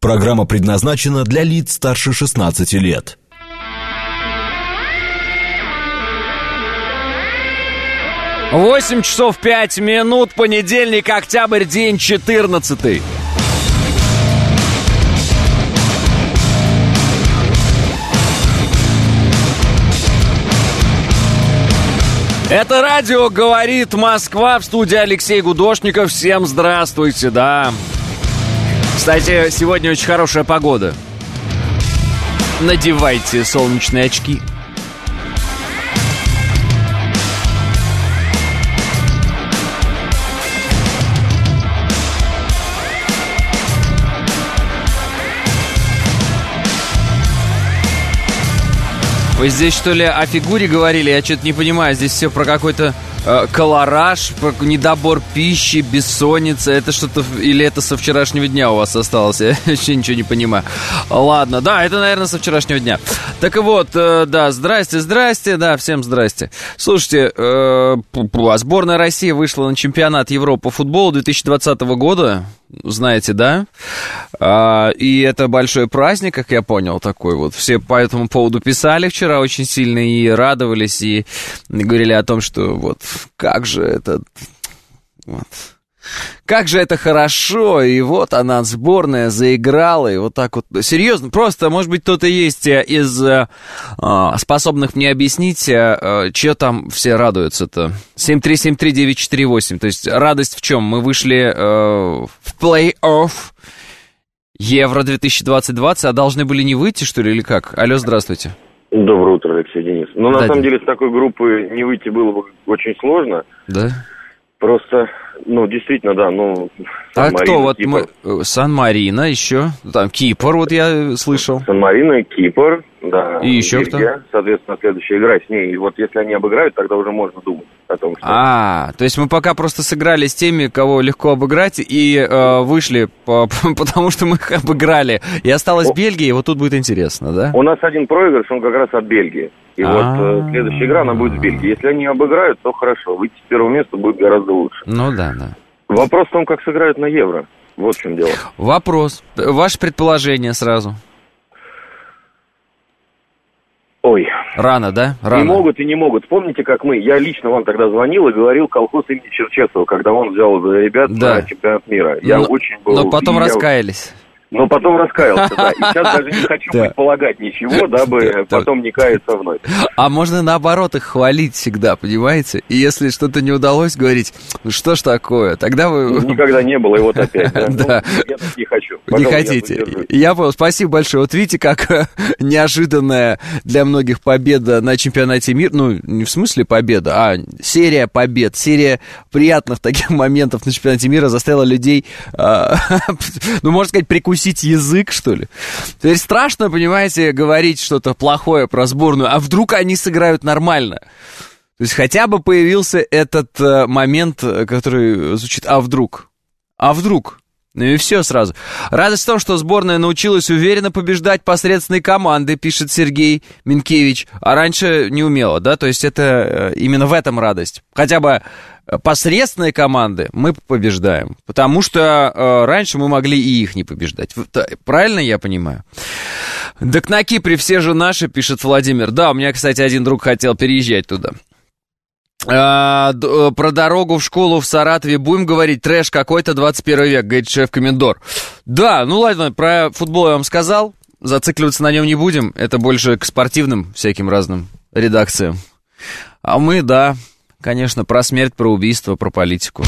Программа предназначена для лиц старше 16 лет. Восемь часов 5 минут, понедельник, октябрь, день 14. Это радио «Говорит Москва», в студии Алексей Гудошников. Всем здравствуйте, да. Кстати, сегодня очень хорошая погода. Надевайте солнечные очки. Вы здесь, что ли, о фигуре говорили? Я что-то не понимаю. Здесь все про какой-то колораж, про недобор пищи, бессонница. Это что-то... Или это со вчерашнего дня у вас осталось? Я вообще ничего не понимаю. Ладно, да, это, наверное, со вчерашнего дня. Так вот, да, здрасте, да, всем здрасте. Слушайте, сборная России вышла на чемпионат Европы по футболу 2020 года. Знаете, да? И это большой праздник, как я понял, такой вот. Все по этому поводу писали вчера очень сильно и радовались, и говорили о том, что вот как же это... Вот. Как же это хорошо, и вот она, сборная, заиграла, и вот так вот, серьезно, просто, может быть, кто-то есть из способных мне объяснить, что там все радуются-то. 7373948, то есть радость в чем? Мы вышли в плей-офф Евро 2020, а должны были не выйти, что ли, или как? Алло, здравствуйте. Доброе утро, Алексей, Денис. Ну, на самом деле, с такой группы не выйти было бы очень сложно. Да? Просто, ну, действительно, да, ну... Сан-Марино, кто вот Кипр. Сан-Марино, еще, там, Кипр, вот я слышал. Сан-Марино, Кипр, да. И еще Бельгия, кто? Соответственно, следующая игра с ней. И вот если они обыграют, тогда уже можно думать о том, что... То есть мы пока просто сыграли с теми, кого легко обыграть, и вышли, потому что мы их обыграли. И осталась Бельгия, и вот тут будет интересно, да? У нас один проигрыш, он как раз от Бельгии. И вот следующая игра, она будет с Бельгией. Если они обыграют, то хорошо. Выйти с первого места будет гораздо лучше. Ну да, да. Вопрос в том, как сыграют на Евро. Вот в чем дело. Вопрос. Ваше предположение сразу. Ой. Рано, да? Рано. И могут, и не могут. Помните, как я лично вам тогда звонил и говорил колхоз имени Черчесова, когда он взял ребят на чемпионат мира. Я очень был... Но потом раскаялись. Но потом раскаялся, да. И сейчас даже не хочу предполагать ничего, дабы потом не каяться вновь. А можно наоборот их хвалить всегда, понимаете? И если что-то не удалось, говорить, ну что ж такое, тогда вы... Никогда не было, и вот опять. Да. Я так не хочу. Не хотите. Я понял, спасибо большое. Вот видите, как неожиданная для многих победа на чемпионате мира, ну, не в смысле победа, а серия побед, серия приятных таких моментов на чемпионате мира заставила людей, ну, можно сказать, прикусить язык, что ли. То есть страшно, понимаете, говорить что-то плохое про сборную, а вдруг они сыграют нормально. То есть хотя бы появился этот момент, который звучит «а вдруг?». А вдруг? Ну и все сразу. Радость в том, что сборная научилась уверенно побеждать посредственные команды, пишет Сергей Минкевич, а раньше не умела, да? То есть это именно в этом радость. Хотя бы посредственные команды мы побеждаем, потому что раньше мы могли и их не побеждать. Правильно я понимаю? Так на Кипре все же наши, пишет Владимир. Да, у меня, кстати, один друг хотел переезжать туда. Про дорогу в школу в Саратове будем говорить? Трэш какой-то, 21 век, говорит шеф-комендор. Да, ну ладно, про футбол я вам сказал. Зацикливаться на нем не будем. Это больше к спортивным всяким разным редакциям. А мы, да, конечно, про смерть, про убийство, про политику.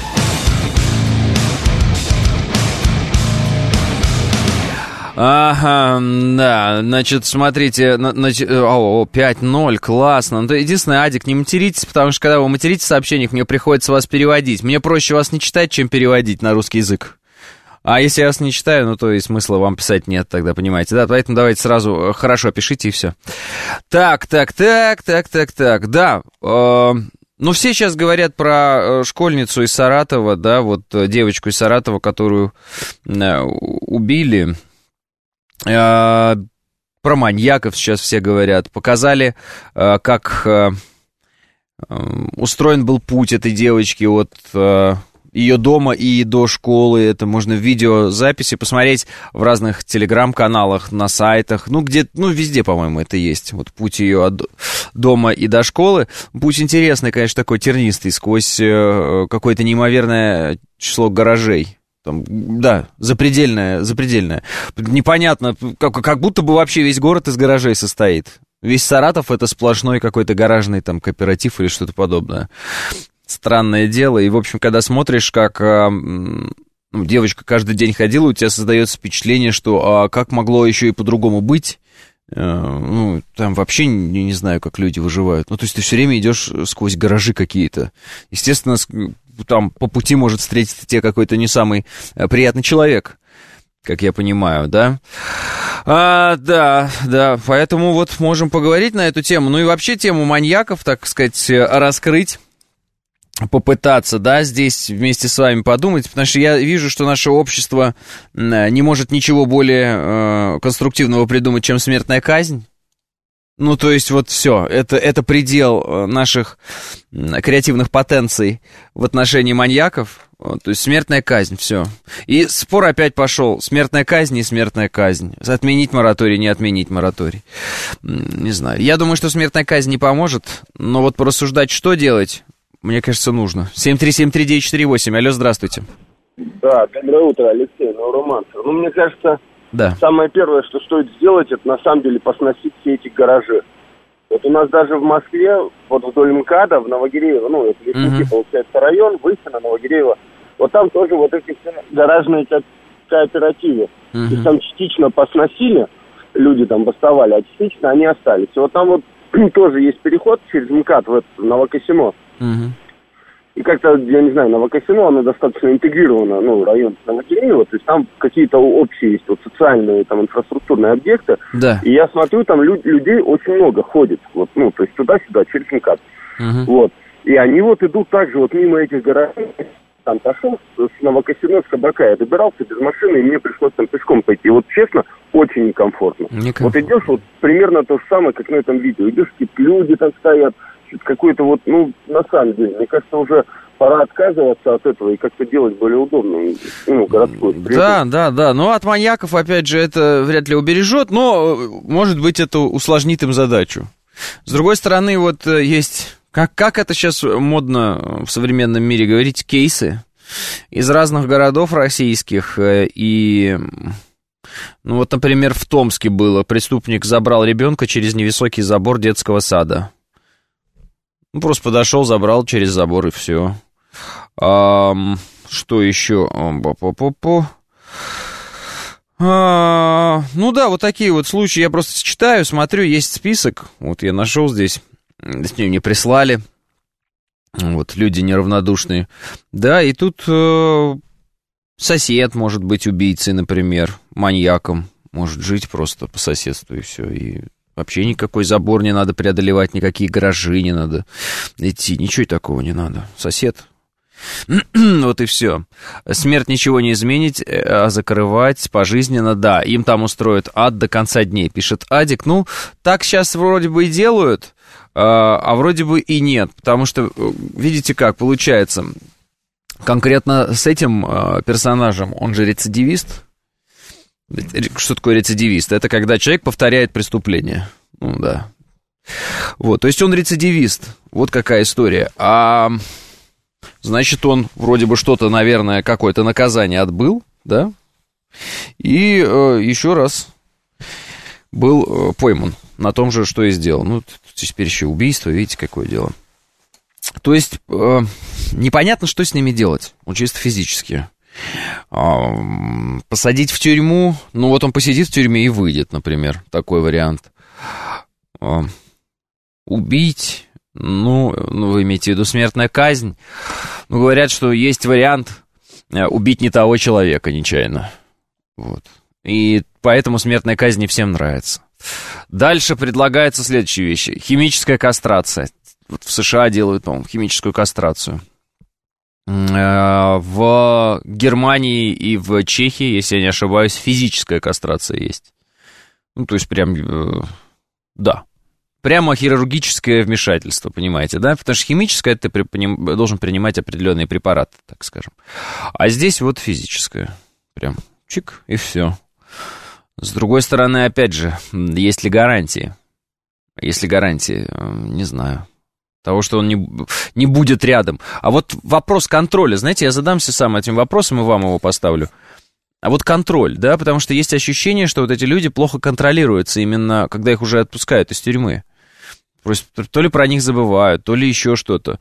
Ага, да, значит, смотрите, 5-0, классно. Ну, единственное, Адик, не материтесь, потому что когда вы материтесь в сообщениях, мне приходится вас переводить. Мне проще вас не читать, чем переводить на русский язык. А если я вас не читаю, ну, то и смысла вам писать нет тогда, понимаете, да? Поэтому давайте сразу хорошо пишите и все. Так, да, ну, все сейчас говорят про школьницу из Саратова, да, вот девочку из Саратова, которую убили. Про маньяков сейчас все говорят. Показали, как устроен был путь этой девочки от ее дома и до школы. Это можно в видеозаписи посмотреть в разных телеграм-каналах, на сайтах. Ну, где, ну, везде, по-моему, это есть. Вот путь ее от дома и до школы. Путь интересный, конечно, такой тернистый, сквозь какое-то неимоверное число гаражей. Там, да, запредельное. Непонятно, как будто бы вообще весь город из гаражей состоит. Весь Саратов — это сплошной какой-то гаражный там кооператив или что-то подобное. Странное дело. И, в общем, когда смотришь, как девочка каждый день ходила, у тебя создается впечатление, что как могло еще и по-другому быть. Ну, там вообще не знаю, как люди выживают. Ну, то есть ты все время идешь сквозь гаражи какие-то. Естественно, там по пути может встретиться тебе какой-то не самый приятный человек, как я понимаю, да? Да, поэтому вот можем поговорить на эту тему. Ну и вообще тему маньяков, так сказать, раскрыть, попытаться, да, здесь вместе с вами подумать, потому что я вижу, что наше общество не может ничего более конструктивного придумать, чем смертная казнь. Ну, то есть вот все, это предел наших креативных потенций в отношении маньяков. То есть смертная казнь, все. И спор опять пошел. Смертная казнь, не смертная казнь. Отменить мораторий, не отменить мораторий. Не знаю. Я думаю, что смертная казнь не поможет, но вот порассуждать, что делать, мне кажется, нужно. 7373948. Алло, здравствуйте. Да, доброе утро, Алексей, Новороманцев. Ну, мне кажется, да. Самое первое, что стоит сделать, это на самом деле посносить все эти гаражи. Вот у нас даже в Москве, вот вдоль МКАДа, в Новогиреево, ну, это Лесники, получается, район, Выхино, Новогиреево, вот там тоже вот эти все гаражные кооперативы. То есть там частично посносили, люди там бастовали, а частично они остались. И вот там вот тоже есть переход через МКАД в Новокосино. И как-то, я не знаю, Новокосино, оно достаточно интегрировано, ну, район Новогиреево, то есть там какие-то общие есть вот социальные, там, инфраструктурные объекты. Да. И я смотрю, там людей очень много ходит, вот, ну, то есть туда-сюда, через МКАД. Вот. И они вот идут также вот мимо этих гаражей. Там пошел с Новокосино, с Кабака, я добирался без машины, и мне пришлось там пешком пойти. Вот, честно, очень некомфортно. Вот идешь, вот, примерно то же самое, как на этом видео. Идешь, какие-то люди там стоят, какой-то вот, ну, на самом деле, мне кажется, уже пора отказываться от этого и как-то делать более удобным, ну, городской. Да. Ну, от маньяков, опять же, это вряд ли убережет, но, может быть, это усложнит им задачу. С другой стороны, вот есть, как это сейчас модно в современном мире говорить, кейсы из разных городов российских. И, ну, вот, например, в Томске было, преступник забрал ребенка через невысокий забор детского сада. Ну, просто подошел, забрал через забор, и все. Что еще? Ну да, вот такие вот случаи. Я просто читаю, смотрю, есть список. Вот я нашел здесь. Мне прислали. Вот, люди неравнодушные. Да, и тут сосед может быть убийцей, например, маньяком. Может жить просто по соседству, и все, и... Вообще никакой забор не надо преодолевать, никакие гаражи не надо идти, ничего такого не надо. Сосед. Вот и все. Смерть ничего не изменить, а закрывать пожизненно, да. Им там устроят ад до конца дней, пишет Адик. Ну, так сейчас вроде бы и делают, а вроде бы и нет. Потому что, видите как, получается, конкретно с этим персонажем, он же рецидивист. Что такое рецидивист? Это когда человек повторяет преступление. Ну да. Вот, то есть он рецидивист. Вот какая история. А значит, он вроде бы что-то, наверное, какое-то наказание отбыл, да? И еще раз был пойман на том же, что и сделал. Ну, теперь еще убийство, видите, какое дело. То есть непонятно, что с ними делать. Вот чисто физически. Посадить в тюрьму, ну вот он посидит в тюрьме и выйдет, например, такой вариант. Убить, ну вы имеете в виду смертная казнь. Ну, говорят, что есть вариант убить не того человека нечаянно. Вот. И поэтому смертная казнь не всем нравится. Дальше предлагается следующие вещи. Химическая кастрация. Вот в США делают, по-моему, химическую кастрацию. В Германии и в Чехии, если я не ошибаюсь, физическая кастрация есть. Ну, то есть прям, да, Прямо хирургическое вмешательство, понимаете, да? Потому что химическое ты должен принимать определенные препараты, так скажем. А здесь вот физическое. Прям чик, и все. С другой стороны, опять же, есть ли гарантии? Есть ли гарантии? Не знаю. Того, что он не будет рядом. А вот вопрос контроля, знаете, я задамся сам этим вопросом и вам его поставлю. А вот контроль, да, потому что есть ощущение, что вот эти люди плохо контролируются именно, когда их уже отпускают из тюрьмы. То ли про них забывают, то ли еще что-то.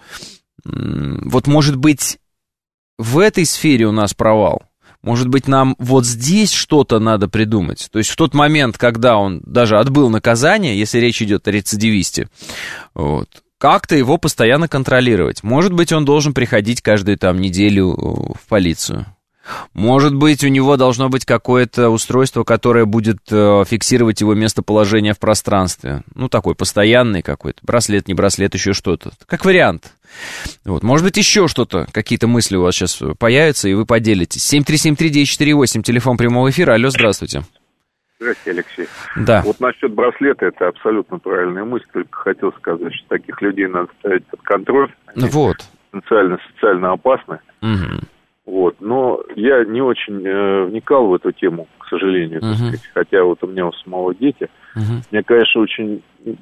Вот, может быть, в этой сфере у нас провал. Может быть, нам вот здесь что-то надо придумать. То есть в тот момент, когда он даже отбыл наказание, если речь идет о рецидивисте, вот, как-то его постоянно контролировать. Может быть, он должен приходить каждую там неделю в полицию. Может быть, у него должно быть какое-то устройство, которое будет фиксировать его местоположение в пространстве. Ну, такой постоянный какой-то. Браслет, не браслет, еще что-то. Как вариант. Вот. Может быть, еще что-то, какие-то мысли у вас сейчас появятся, и вы поделитесь. 7373948, телефон прямого эфира. Алло, здравствуйте. Здравствуйте, Алексей. Да. Вот насчет браслета, это абсолютно правильная мысль. Только хотел сказать, что таких людей надо ставить под контроль. Они вот. социально опасны. Угу. Вот, но я не очень вникал в эту тему, к сожалению, так сказать, хотя вот у меня у самого дети. Мне, конечно, очень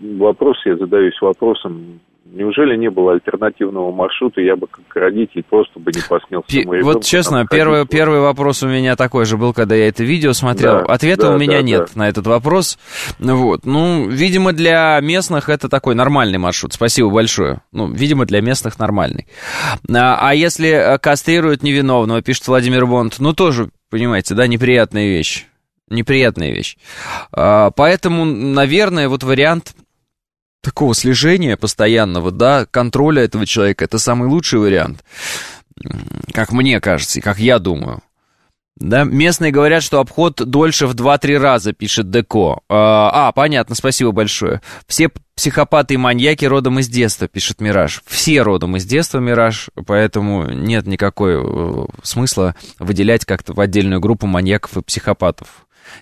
я задаюсь вопросом, неужели не было альтернативного маршрута, я бы как родитель просто бы не посмел своему ребенку. Вот честно, первый вопрос у меня такой же был, когда я это видео смотрел. Ответа у меня нет на этот вопрос. Вот. Ну, видимо, для местных это такой нормальный маршрут. Спасибо большое. Ну, видимо, для местных нормальный. А если кастрируют невиновного, пишет Владимир Бонд, ну, тоже, понимаете, да, неприятная вещь. Неприятная вещь. Поэтому, наверное, вот вариант такого слежения постоянного, да, контроля этого человека, это самый лучший вариант, как мне кажется, и как я думаю. Да, местные говорят, что обход дольше в 2-3 раза, пишет Деко. Понятно, спасибо большое. Все психопаты и маньяки родом из детства, пишет Мираж. Все родом из детства, Мираж, поэтому нет никакой смысла выделять как-то в отдельную группу маньяков и психопатов.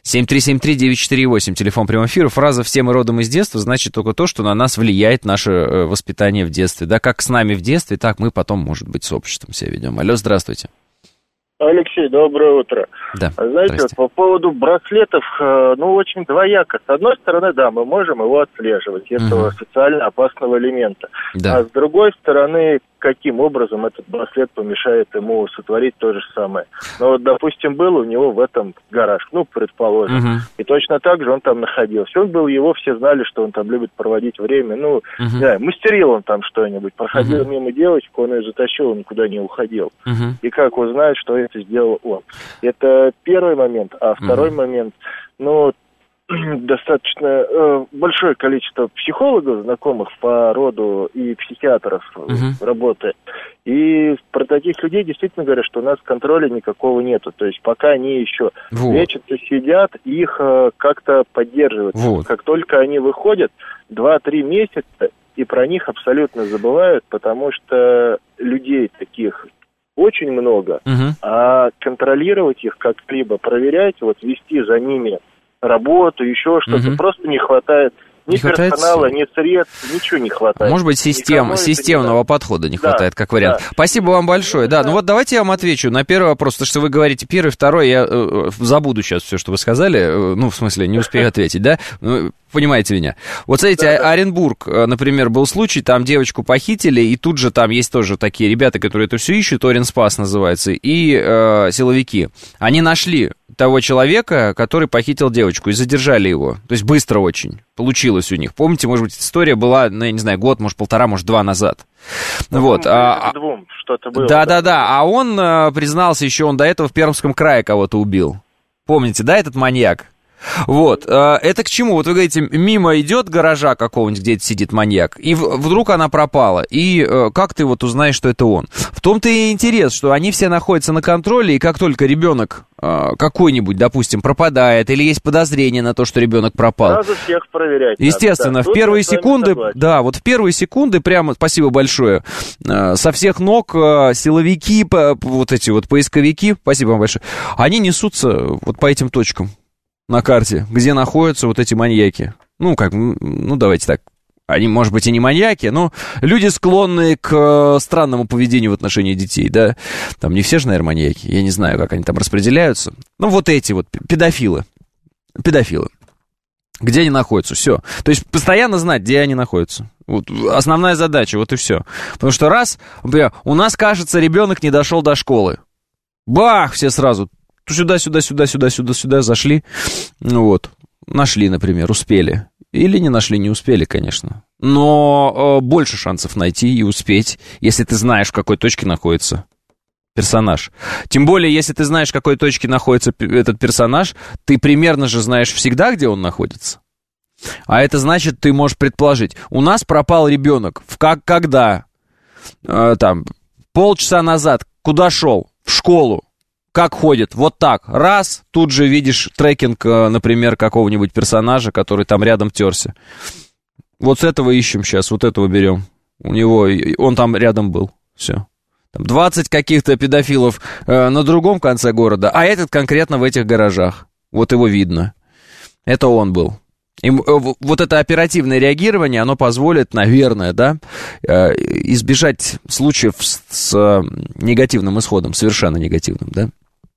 7373948, телефон прямого эфира. Фраза «все мы родом из детства» значит только то, что на нас влияет наше воспитание в детстве. Да, как с нами в детстве, так мы потом, может быть, с обществом себя ведем. Алло, здравствуйте. Алексей, доброе утро. Да, знаете, вот по поводу браслетов, очень двояко. С одной стороны, да, мы можем его отслеживать, этого социально опасного элемента. Да. А с другой стороны, каким образом этот браслет помешает ему сотворить то же самое. Ну, вот, допустим, был у него в этом гараж, предположим, и точно так же он там находился. Он был его, все знали, что он там любит проводить время, мастерил он там что-нибудь, проходил мимо девочку, он ее затащил, он никуда не уходил. И как узнать, что это сделал он? Это первый момент. А второй момент, достаточно большое количество психологов, знакомых по роду, и психиатров работает. И про таких людей действительно говорят, что у нас контроля никакого нету. То есть пока они еще лечатся, сидят, их как-то поддерживают. Как только они выходят, 2-3 месяца, и про них абсолютно забывают, потому что людей таких очень много, а контролировать их как-либо, проверять, вести за ними работу, еще что-то, просто не хватает ни персонала, ни средств, ничего не хватает. Может быть, системного подхода не хватает, как вариант. Да. Спасибо вам большое. Да, давайте я вам отвечу на первый вопрос, потому что вы говорите первый, второй, я забуду сейчас все, что вы сказали, в смысле, не успею ответить, да? Понимаете меня. Вот смотрите, Оренбург, например, был случай, там девочку похитили, и тут же там есть тоже такие ребята, которые это все ищут, Оренспас называется, и силовики. Они нашли того человека, который похитил девочку, и задержали его. То есть быстро очень получилось у них. Помните, может быть, история была, я не знаю, год, может, 1,5, может, 2 назад. Что-то было. Да. А он признался еще, он до этого в Пермском крае кого-то убил. Помните, да, этот маньяк? Это к чему? Вот вы говорите, мимо идет гаража какого-нибудь, где сидит маньяк, и вдруг она пропала. И как ты узнаешь, что это он? В том-то и интерес, что они все находятся на контроле, и как только ребенок какой-нибудь, допустим, пропадает, или есть подозрение на то, что ребенок пропал. Сразу всех проверять. Естественно, в первые секунды, в первые секунды прямо, спасибо большое, со всех ног силовики, поисковики, спасибо вам большое, они несутся по этим точкам на карте, где находятся эти маньяки. Давайте так, они, может быть, и не маньяки, но люди, склонные к странному поведению в отношении детей, да. Там не все же, наверное, маньяки. Я не знаю, как они там распределяются. Ну, вот эти вот педофилы. Где они находятся, все. То есть постоянно знать, где они находятся. Вот основная задача, вот и все. Потому что раз, например, у нас, кажется, ребенок не дошел до школы. Бах, все сразу сюда зашли. Вот. Нашли, например, успели. Или не нашли, не успели, конечно. Но больше шансов найти и успеть, если ты знаешь, в какой точке находится персонаж. Тем более, если ты знаешь, в какой точке находится этот персонаж, ты примерно же знаешь всегда, где он находится. А это значит, ты можешь предположить. У нас пропал ребенок. Когда? Там, полчаса назад. Куда шел? В школу. Как ходит? Вот так. Раз, тут же видишь трекинг, например, какого-нибудь персонажа, который там рядом терся. Вот с этого ищем сейчас, вот этого берем. Он там рядом был. Все. 20 каких-то педофилов на другом конце города, а этот конкретно в этих гаражах. Вот его видно. Это он был. И вот это оперативное реагирование, оно позволит, наверное, да, избежать случаев с негативным исходом, совершенно негативным, да.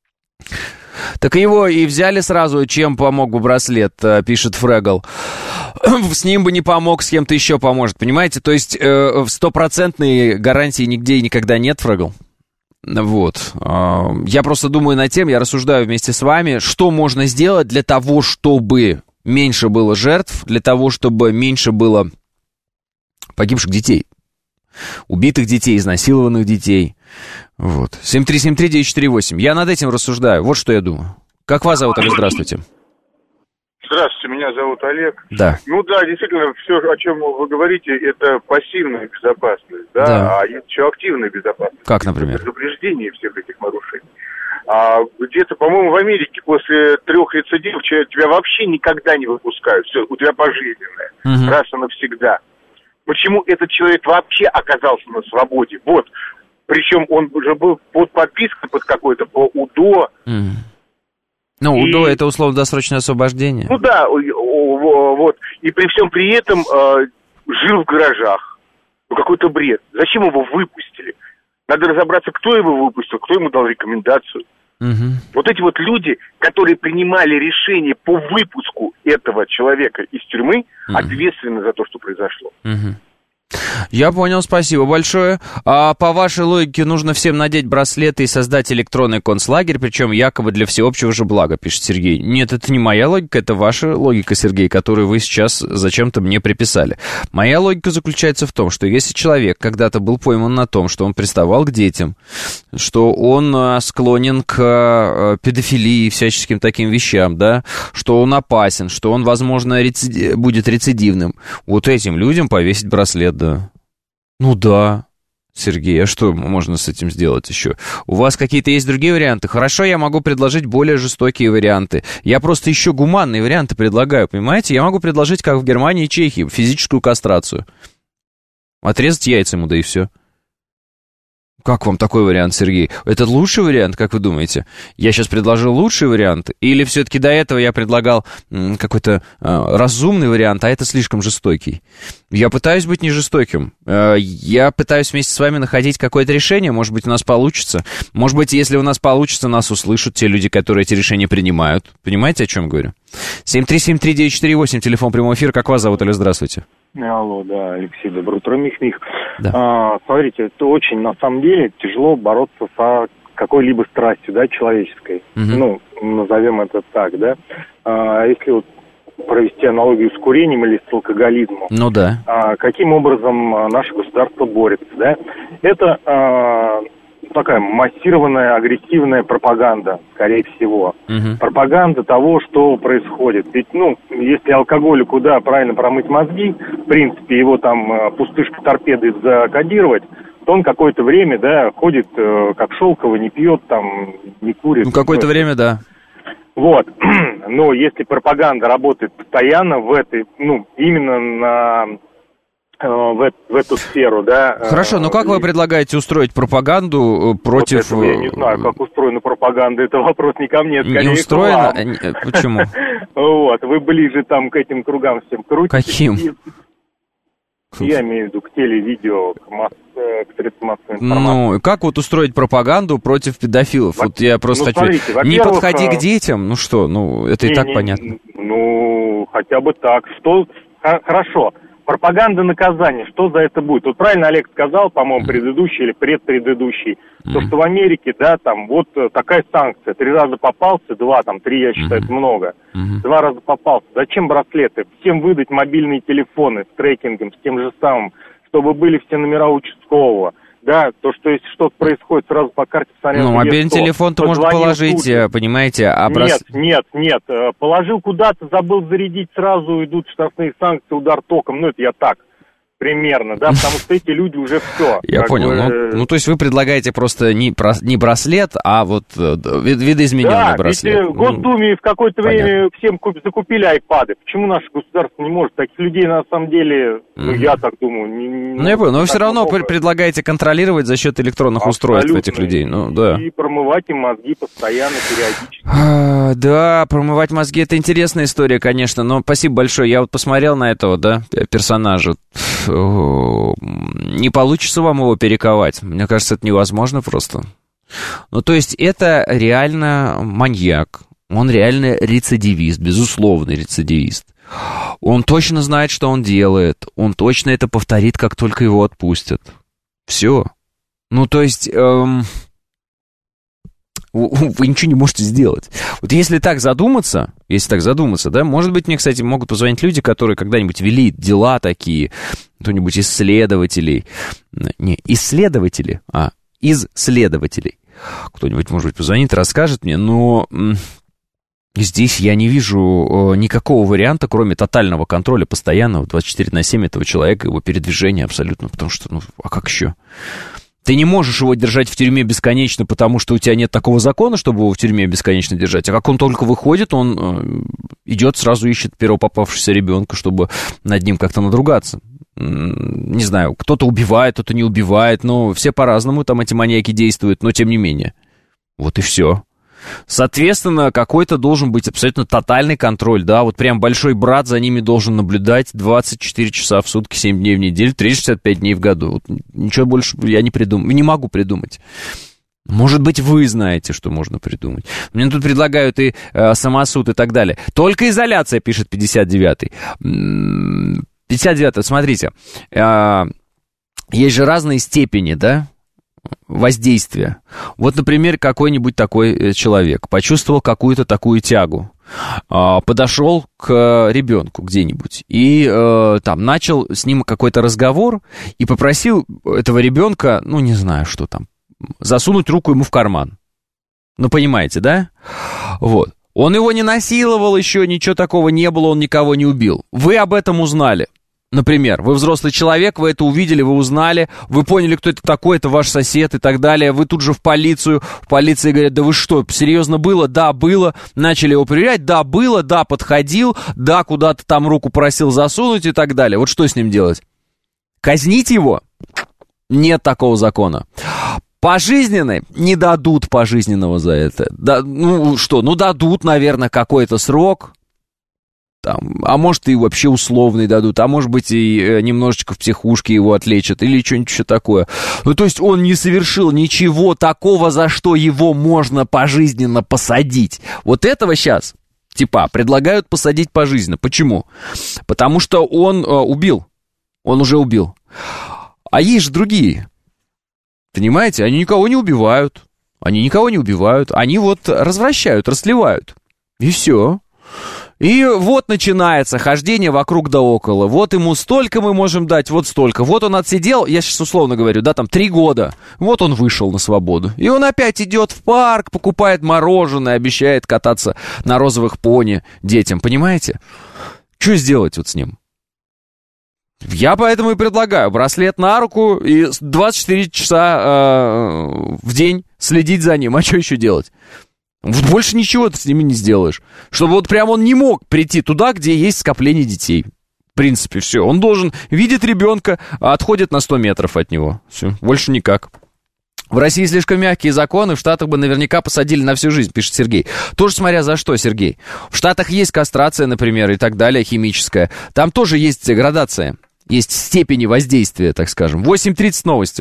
Так его и взяли сразу, чем помог бы браслет, пишет Фрегл. С ним бы не помог, с кем-то еще поможет, понимаете? То есть стопроцентной гарантии нигде и никогда нет, Фрегл. Вот. Я просто думаю над тем, я рассуждаю вместе с вами, что можно сделать для того, чтобы меньше было жертв, для того, чтобы меньше было погибших детей, убитых детей, изнасилованных детей. Вот. 7373948. Я над этим рассуждаю. Вот что я думаю. Как вас зовут, Олег? Здравствуйте. Здравствуйте, меня зовут Олег. Да. Ну да, действительно, все, о чем вы говорите, это пассивная безопасность, да? А есть еще активная безопасность. Как, например? Предупреждение всех этих нарушений. Где-то, по-моему, в Америке после 3 рецидивов тебя вообще никогда не выпускают. Все, у тебя пожизненное. Раз и навсегда. Почему этот человек вообще оказался на свободе? Вот. Причем он уже был под подпиской под какой-то, по УДО. Ну, УДО это условно-досрочное освобождение. Ну да, вот. И при всем при этом жил в гаражах. Ну, какой-то бред. Зачем его выпустили? Надо разобраться, кто его выпустил, кто ему дал рекомендацию. Вот эти вот люди, которые принимали решение по выпуску этого человека из тюрьмы, ответственны за то, что произошло. Я понял, спасибо большое. По вашей логике нужно всем надеть браслеты и создать электронный концлагерь, причем якобы для всеобщего же блага, пишет Сергей. Нет, это не моя логика, это ваша логика, Сергей, которую вы сейчас зачем-то мне приписали. Моя логика заключается в том, что если человек когда-то был пойман на том, что он приставал к детям, что он склонен к педофилии и всяческим таким вещам, да, что он опасен, что он, возможно, будет рецидивным, вот этим людям повесить браслет. Да. Ну да, Сергей, а что можно с этим сделать еще? У вас какие-то есть другие варианты? Хорошо, я могу предложить более жестокие варианты. Я просто еще гуманные варианты предлагаю, понимаете? Я могу предложить, как в Германии и Чехии, физическую кастрацию. Отрезать яйца ему, да и все. Как вам такой вариант, Сергей? Это лучший вариант, как вы думаете? Я сейчас предложил лучший вариант? Или все-таки до этого я предлагал какой-то разумный вариант, а это слишком жестокий? Я пытаюсь быть не жестоким. Я пытаюсь вместе с вами находить какое-то решение. Может быть, у нас получится. Может быть, если у нас получится, нас услышат те люди, которые эти решения принимают. Понимаете, о чем я говорю? 7373948, телефон прямого эфира. Как вас зовут, Оля? Здравствуйте. Алло, да, Алексей, доброе утро, Мих. Да. Смотрите, это очень, на самом деле, тяжело бороться со какой-либо страстью, да, человеческой. Ну, назовем это так, да. Если вот провести аналогию с курением или с алкоголизмом. Ну да. Каким образом наше государство борется, да? Это такая массированная, агрессивная пропаганда, скорее всего. Пропаганда того, что происходит. Ведь, если алкоголику, да, правильно промыть мозги, в принципе, его там пустышкой торпеды закодировать, то он какое-то время, да, ходит как шелковый, не пьет, там, не курит. Ну, какое-то время, да. Вот. Но если пропаганда работает постоянно в этой, именно в эту сферу, да. Хорошо, но как вы предлагаете устроить пропаганду против... Вот я не знаю, как устроена пропаганда, это вопрос не ко мне, скорее не устроена? Почему? Вот, вы ближе там к этим кругам всем крутите. Каким? Я имею в виду к телевидео, к средствам массовой информации. Ну, как вот устроить пропаганду против педофилов? Вот я просто хочу... Смотрите, не подходи к детям, ну что, это и так понятно. Ну, хотя бы так. Хорошо. Пропаганда наказания, что за это будет? Вот правильно Олег сказал, по-моему, предыдущий или предпредыдущий, то, что в Америке, да, там вот такая санкция. 3 раза попался, 2, 3, я считаю, это много. 2 раза попался. Зачем браслеты? Всем выдать мобильные телефоны с трекингом, с тем же самым, чтобы были все номера участкового. Да, то, что если что-то происходит, сразу по карте посмотрел. Ну, мобильный телефон-то можно положить, понимаете, Нет, положил куда-то, забыл зарядить, сразу идут штрафные санкции, удар током. Ну, это я так, примерно, да, потому что эти люди уже все. Я понял, ну, то есть вы предлагаете просто не браслет, а вот видоизмененный браслет. Да, ведь в Госдуме в какое-то время всем закупили айпады. Почему наше государство не может? Таких людей, на самом деле, я так думаю... я понял, но вы все равно предлагаете контролировать за счет электронных устройств этих людей. Ну, да. И промывать им мозги постоянно, периодически. Да, промывать мозги — это интересная история, конечно, но спасибо большое. Я вот посмотрел на этого, да, персонажа. Не получится вам его перековать. Мне кажется, это невозможно просто. Ну, то есть, это реально маньяк. Он реально рецидивист, безусловный рецидивист. Он точно знает, что он делает. Он точно это повторит, как только его отпустят. Все. Ну, то есть... Вы ничего не можете сделать. Вот если так задуматься, да, может быть, мне, кстати, могут позвонить люди, которые когда-нибудь вели дела такие, кто-нибудь из следователей. Не, исследователи, а из следователей. Кто-нибудь, может быть, позвонит, расскажет мне, но здесь я не вижу никакого варианта, кроме тотального контроля постоянного 24/7 этого человека, его передвижения абсолютно, потому что, а как еще? Ты не можешь его держать в тюрьме бесконечно, потому что у тебя нет такого закона, чтобы его в тюрьме бесконечно держать. А как он только выходит, он идет, сразу ищет первого попавшегося ребенка, чтобы над ним как-то надругаться. Не знаю, кто-то убивает, кто-то не убивает, но все по-разному там эти маньяки действуют, но тем не менее. Вот и все. Соответственно, какой-то должен быть абсолютно тотальный контроль, да, вот прям большой брат за ними должен наблюдать 24 часа в сутки, 7 дней в неделю, 365 дней в году. Вот ничего больше я не могу придумать. Может быть, вы знаете, что можно придумать. Мне тут предлагают и самосуд и так далее. Только изоляция, пишет 59-й. 59-й, смотрите, есть же разные степени, да, воздействия. Вот, например, какой-нибудь такой человек почувствовал какую-то такую тягу, подошел к ребенку где-нибудь и там начал с ним какой-то разговор и попросил этого ребенка, не знаю, что там, засунуть руку ему в карман. Ну, понимаете, да? Вот. Он его не насиловал еще, ничего такого не было, он никого не убил. Вы об этом узнали. Например, вы взрослый человек, вы это увидели, вы узнали, вы поняли, кто это такой, это ваш сосед и так далее. Вы тут же в полиции говорят, да вы что, серьезно было? Да, было. Начали его проверять, да, было, да, подходил, да, куда-то там руку просил засунуть и так далее. Вот что с ним делать? Казнить его? Нет такого закона. Пожизненный? Не дадут пожизненного за это. Да, дадут, наверное, какой-то срок. Там, а может, и вообще условный дадут, а может быть, и немножечко в психушке его отлечат, или что-нибудь еще такое. Ну, то есть он не совершил ничего такого, за что его можно пожизненно посадить. Вот этого сейчас, предлагают посадить пожизненно. Почему? Потому что он убил. Он уже убил. А есть же другие. Понимаете? Они никого не убивают. Они вот развращают, расслевают. И все. И вот начинается хождение вокруг да около. Вот ему столько мы можем дать, вот столько. Вот он отсидел, я сейчас условно говорю, да, 3 года. Вот он вышел на свободу. И он опять идет в парк, покупает мороженое, обещает кататься на розовых пони детям. Понимаете? Что сделать вот с ним? Я поэтому и предлагаю браслет на руку и 24 часа в день следить за ним. А что еще делать? Вот больше ничего ты с ними не сделаешь. Чтобы вот прям он не мог прийти туда, где есть скопление детей. В принципе, все. Он должен видеть ребенка, а отходит на 100 метров от него. Все, больше никак. В России слишком мягкие законы, в Штатах бы наверняка посадили на всю жизнь, пишет Сергей. Тоже смотря за что, Сергей. В Штатах есть кастрация, например, и так далее, химическая. Там тоже есть градация. есть степени воздействия, так скажем. 8:30 новости.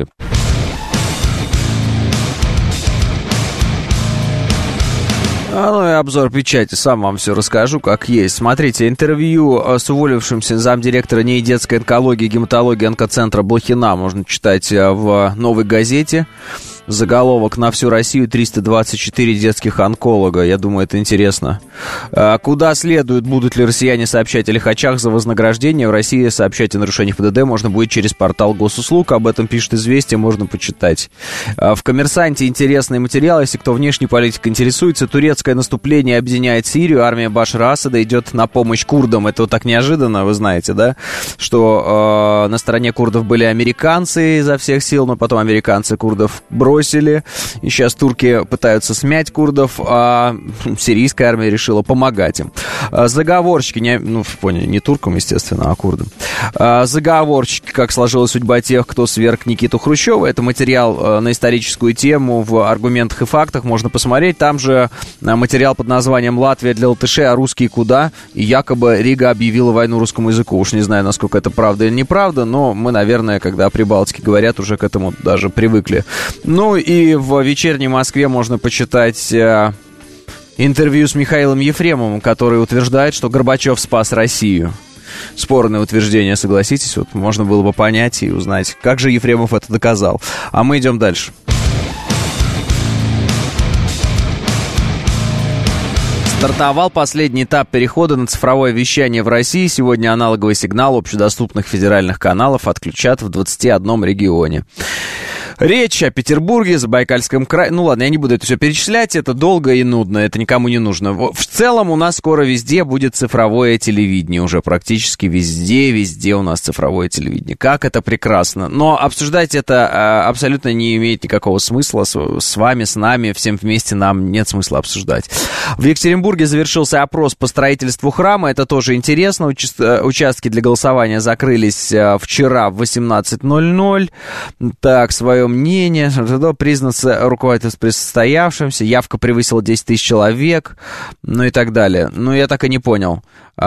Ну и обзор печати, сам вам все расскажу, как есть. Смотрите, интервью с уволившимся замдиректора НИИ детской онкологии и гематологии онкоцентра Блохина можно читать в «Новой газете». Заголовок: «На всю Россию 324 детских онколога». Я думаю, это интересно. Куда следует, будут ли россияне сообщать о лихачах за вознаграждение? В России сообщать о нарушениях ПДД можно будет через портал госуслуг. Об этом пишет «Известия», можно почитать. В «Коммерсанте» интересный материал. Если кто внешней политикой интересуется, турецкое наступление объединяет Сирию. Армия Башара Асада идет на помощь курдам. Это вот так неожиданно, вы знаете, да? Что на стороне курдов были американцы изо всех сил, но потом американцы курдов бросили. И сейчас турки пытаются смять курдов, а сирийская армия решила помогать им. Заговорщики, не туркам, естественно, а курдам. Заговорщики, как сложилась судьба тех, кто сверг Никиту Хрущева. Это материал на историческую тему в «Аргументах и фактах». Можно посмотреть. Там же материал под названием «Латвия для латышей, а русские куда?» И якобы Рига объявила войну русскому языку. Уж не знаю, насколько это правда или неправда, но мы, наверное, когда о Прибалтике говорят, уже к этому даже привыкли. Ну и в «Вечерней Москве» можно почитать интервью с Михаилом Ефремовым, который утверждает, что Горбачев спас Россию. Спорное утверждение, согласитесь, вот можно было бы понять и узнать, как же Ефремов это доказал. А мы идем дальше. Стартовал последний этап перехода на цифровое вещание в России. Сегодня аналоговый сигнал общедоступных федеральных каналов отключат в 21 регионе. Речь о Петербурге, Забайкальском крае. Ну ладно, я не буду это все перечислять, это долго и нудно, это никому не нужно. В целом у нас скоро везде будет цифровое телевидение, уже практически везде у нас цифровое телевидение. Как это прекрасно. Но обсуждать это абсолютно не имеет никакого смысла. С вами, с нами, всем вместе нам нет смысла обсуждать. В Екатеринбурге завершился опрос по строительству храма, это тоже интересно. Участки для голосования закрылись вчера в 18:00. Так, свое мнение, признаться руководитель при состоявшемся, явка превысила 10 тысяч человек, ну и так далее. Ну, я так и не понял.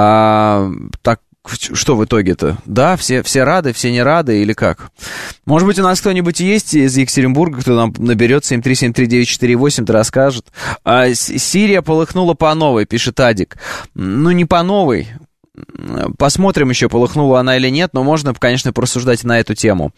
Так, что в итоге-то? Да, все рады, все не рады или как? Может быть, у нас кто-нибудь есть из Екатеринбурга, кто нам наберет 7373948, да расскажет. Сирия полыхнула по новой, пишет Адик. Ну, не по новой. Посмотрим еще, полыхнула она или нет, но можно, конечно, порассуждать на эту тему.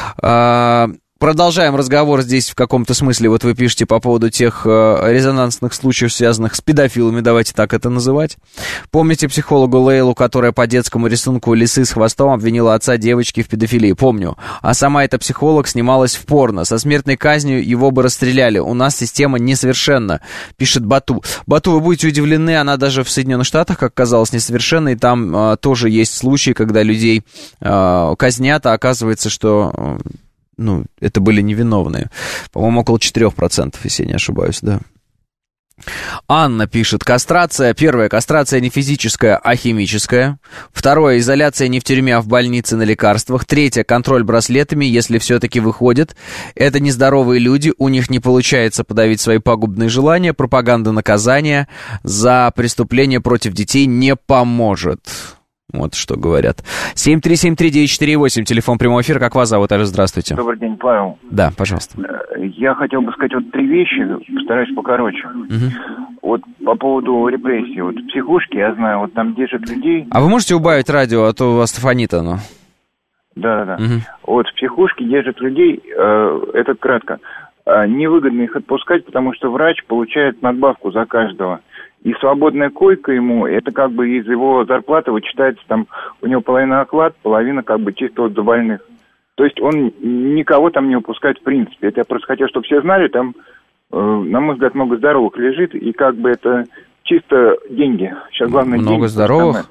Продолжаем разговор здесь в каком-то смысле. Вот вы пишете по поводу тех резонансных случаев, связанных с педофилами, давайте так это называть. Помните психологу Лейлу, которая по детскому рисунку лисы с хвостом обвинила отца девочки в педофилии? Помню. А сама эта психолог снималась в порно. Со смертной казнью его бы расстреляли. У нас система несовершенна, пишет Бату. Бату, вы будете удивлены, она даже в Соединенных Штатах, как казалось, несовершенна. И там тоже есть случаи, когда людей казнят, а оказывается, что... это были невиновные. По-моему, около 4%, если я не ошибаюсь, да. Анна пишет: кастрация. Первое, кастрация не физическая, а химическая. Второе, изоляция не в тюрьме, а в больнице на лекарствах. Третье, контроль браслетами, если все-таки выходит. Это нездоровые люди, у них не получается подавить свои пагубные желания. Пропаганда наказания за преступление против детей не поможет. Вот что говорят. 7373948, телефон прямого эфира. Как вас зовут? Алло, здравствуйте. Добрый день, Павел. Да, пожалуйста. Я хотел бы сказать вот 3 вещи, постараюсь покороче. Вот по поводу репрессий. Вот в психушке, я знаю, вот там держат людей... А вы можете убавить радио, а то у вас фонит оно? Да. Вот в психушке держат людей, это кратко, невыгодно их отпускать, потому что врач получает надбавку за каждого. И свободная койка ему, это как бы из его зарплаты вычитается, там у него половина оклад, половина как бы чисто вот за больных. То есть он никого там не упускает в принципе. Это я просто хотел, чтобы все знали, там, на мой взгляд, много здоровых лежит, и как бы это чисто деньги. Сейчас главное много деньги. Здоровых?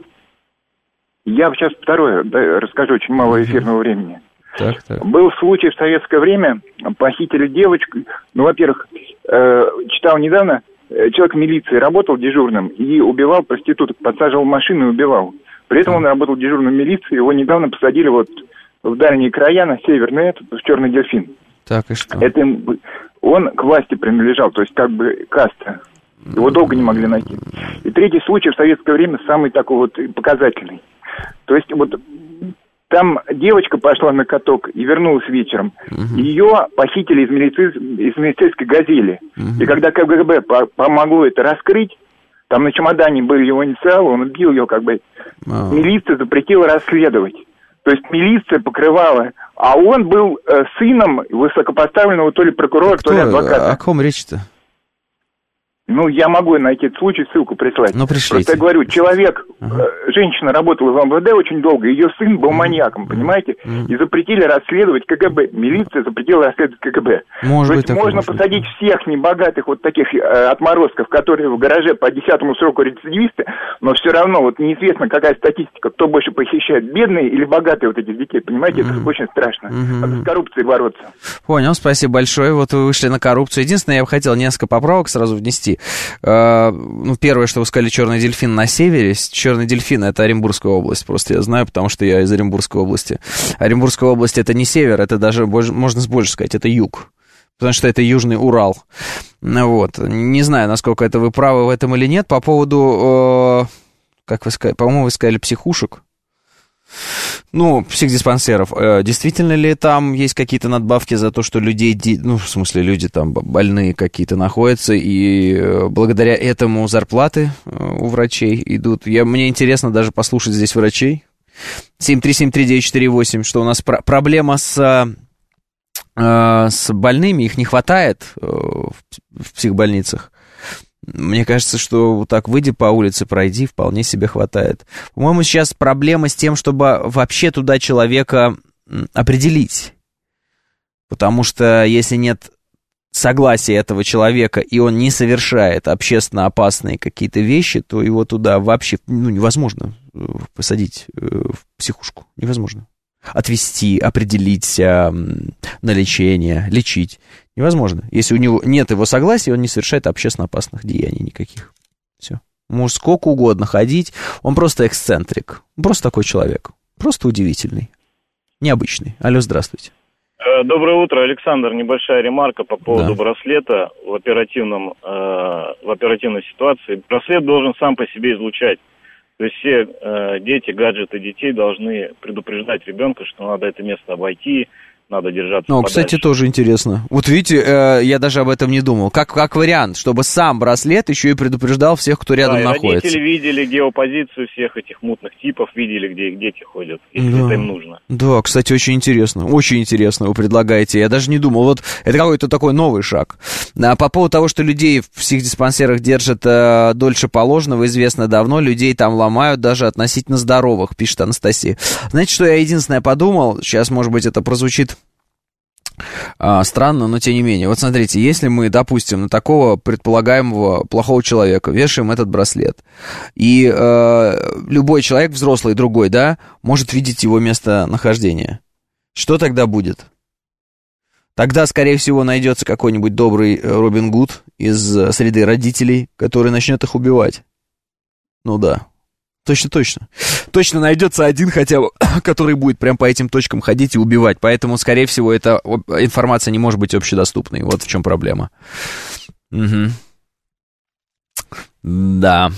Я сейчас второе расскажу, очень мало эфирного времени. Так. Был случай в советское время, похитили девочку. Ну, во-первых, читал недавно, человек в милиции работал дежурным и убивал проституток, подсаживал машину и убивал. При этом он работал дежурным в милиции, его недавно посадили вот в дальние края, на северный, в Черный Дельфин. Так, и что? Это он к власти принадлежал, то есть как бы каста. Его долго не могли найти. И третий случай в советское время самый такой вот показательный. То есть вот Там девочка пошла на каток и вернулась вечером. Ее похитили из милицейской «Газели». И когда КГБ помогло это раскрыть, там на чемодане были его инициалы, он убил ее как бы. Милиция запретила расследовать. То есть милиция покрывала, а он был сыном высокопоставленного то ли прокурора, то ли адвоката. О ком речь-то? Ну, я могу найти этот случай, ссылку прислать. Ну, пришлите. Просто я говорю, человек, женщина работала в МВД очень долго, ее сын был маньяком, понимаете? И запретили расследовать КГБ. Милиция запретила расследовать КГБ. Может быть, такое, можно посадить всех небогатых вот таких отморозков, которые в гараже по 10-му сроку рецидивисты, но все равно вот неизвестно, какая статистика, кто больше похищает, бедные или богатые вот этих детей, понимаете? Это очень страшно. Надо с коррупцией бороться. Понял, спасибо большое. Вот вы вышли на коррупцию. Единственное, я бы хотел несколько поправок сразу внести. Ну, первое, что вы сказали, «Черный дельфин» на севере. «Черный дельфин» — это Оренбургская область. Просто я знаю, потому что я из Оренбургской области. Оренбургская область — это не север, это даже, можно больше сказать, это юг. Потому что это Южный Урал. Вот. Не знаю, насколько это вы правы в этом или нет. По поводу, как вы сказали, по-моему, вы сказали психушек. Ну, психдиспансеров. Действительно ли там есть какие-то надбавки за то, что людей, ну, в смысле, люди там больные какие-то находятся, и благодаря этому зарплаты у врачей идут? Мне интересно даже послушать здесь врачей. 7373948, что у нас проблема с больными, их не хватает в психбольницах. Мне кажется, что вот так выйди по улице, пройди, вполне себе хватает. По-моему, сейчас проблема с тем, чтобы вообще туда человека определить. Потому что если нет согласия этого человека, и он не совершает общественно опасные какие-то вещи, то его туда вообще невозможно посадить в психушку. Невозможно. Отвезти, определить на лечение, лечить. Невозможно. Если у него нет его согласия, он не совершает общественно опасных деяний никаких. Все. Может сколько угодно ходить. Он просто эксцентрик. Просто такой человек. Просто удивительный. Необычный. Алло, здравствуйте. Доброе утро, Александр. Небольшая ремарка по поводу браслета в оперативной ситуации. Браслет должен сам по себе излучать. То есть все дети, гаджеты детей должны предупреждать ребенка, что надо это место обойти, надо держаться подальше. Кстати, тоже интересно. Вот видите, я даже об этом не думал. Как вариант, чтобы сам браслет еще и предупреждал всех, кто рядом находится. Родители видели геопозицию всех этих мутных типов, видели, где их дети ходят, если это им нужно. Да, кстати, очень интересно. Очень интересно вы предлагаете. Я даже не думал. Вот это какой-то такой новый шаг. По поводу того, что людей в психдиспансерах держат дольше положенного, известно давно. Людей там ломают даже относительно здоровых, пишет Анастасия. Знаете, что я единственное подумал? Сейчас, может быть, это прозвучит странно, но тем не менее. Вот смотрите, если мы, допустим, на такого предполагаемого плохого человека вешаем этот браслет, и любой человек, взрослый, другой, да, может видеть его местонахождение, что тогда будет? Тогда, скорее всего, найдется какой-нибудь добрый Робин Гуд из среды родителей, который начнет их убивать. Ну да. Точно. Точно найдется один хотя бы, который будет прям по этим точкам ходить и убивать. Поэтому, скорее всего, эта информация не может быть общедоступной. Вот в чем проблема. Угу. Да.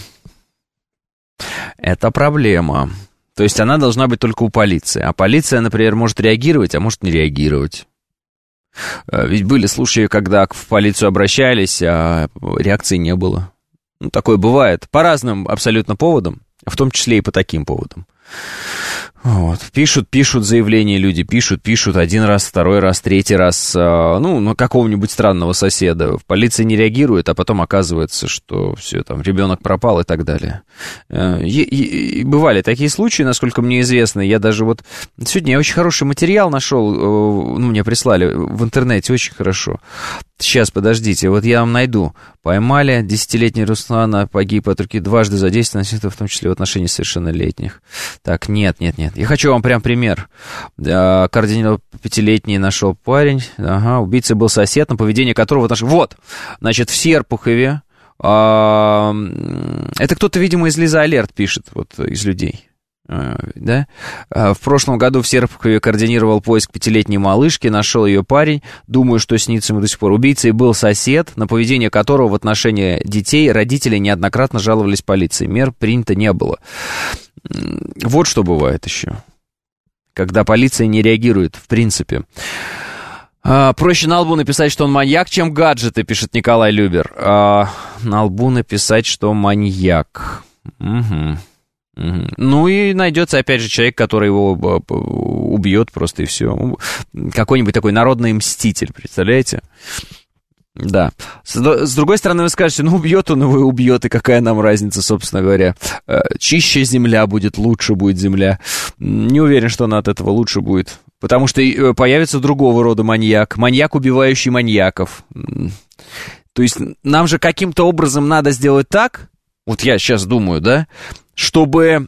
Это проблема. То есть она должна быть только у полиции. А полиция, например, может реагировать, а может не реагировать. Ведь были случаи, когда в полицию обращались, а реакции не было. Ну, такое бывает. По разным абсолютно поводам. В том числе и по таким поводам. Вот. Пишут заявления люди, пишут один раз, второй раз, третий раз, на какого-нибудь странного соседа. В полиции не реагирует, а потом оказывается, что все, там, ребенок пропал и так далее. И бывали такие случаи, насколько мне известно. Я даже вот сегодня очень хороший материал нашел, мне прислали в интернете, очень хорошо. Сейчас, подождите, вот я вам найду. Поймали 10-летний Руслана, погиб от руки дважды за действие, в том числе в отношении совершеннолетних. Так, нет. Я хочу вам прям пример. Координировал 5-летний нашел парень. Ага, убийцей был сосед, на поведение которого... Вот, значит, в Серпухове. Это кто-то, видимо, из Лиза Алерт пишет, вот из людей. Да? В прошлом году в Серпухове координировал поиск 5-летней малышки, нашел ее парень, думаю, что снится ему до сих пор. Убийцей был сосед, на поведение которого в отношении детей родители неоднократно жаловались полиции. Мер принято не было. Вот что бывает еще. когда полиция не реагирует, в принципе. Проще на лбу написать, что он маньяк, чем гаджеты, пишет Николай Любер. На лбу написать, что маньяк. Угу. Ну и найдется, опять же, человек, который его убьет просто и все. Какой-нибудь такой народный мститель, представляете? Да. С другой стороны, вы скажете, ну убьет он его и убьет, и какая нам разница, собственно говоря. Чище земля будет, лучше будет земля. Не уверен, что она от этого лучше будет. Потому что появится другого рода маньяк. Маньяк, убивающий маньяков. То есть нам же каким-то образом надо сделать так, вот я сейчас думаю, да, чтобы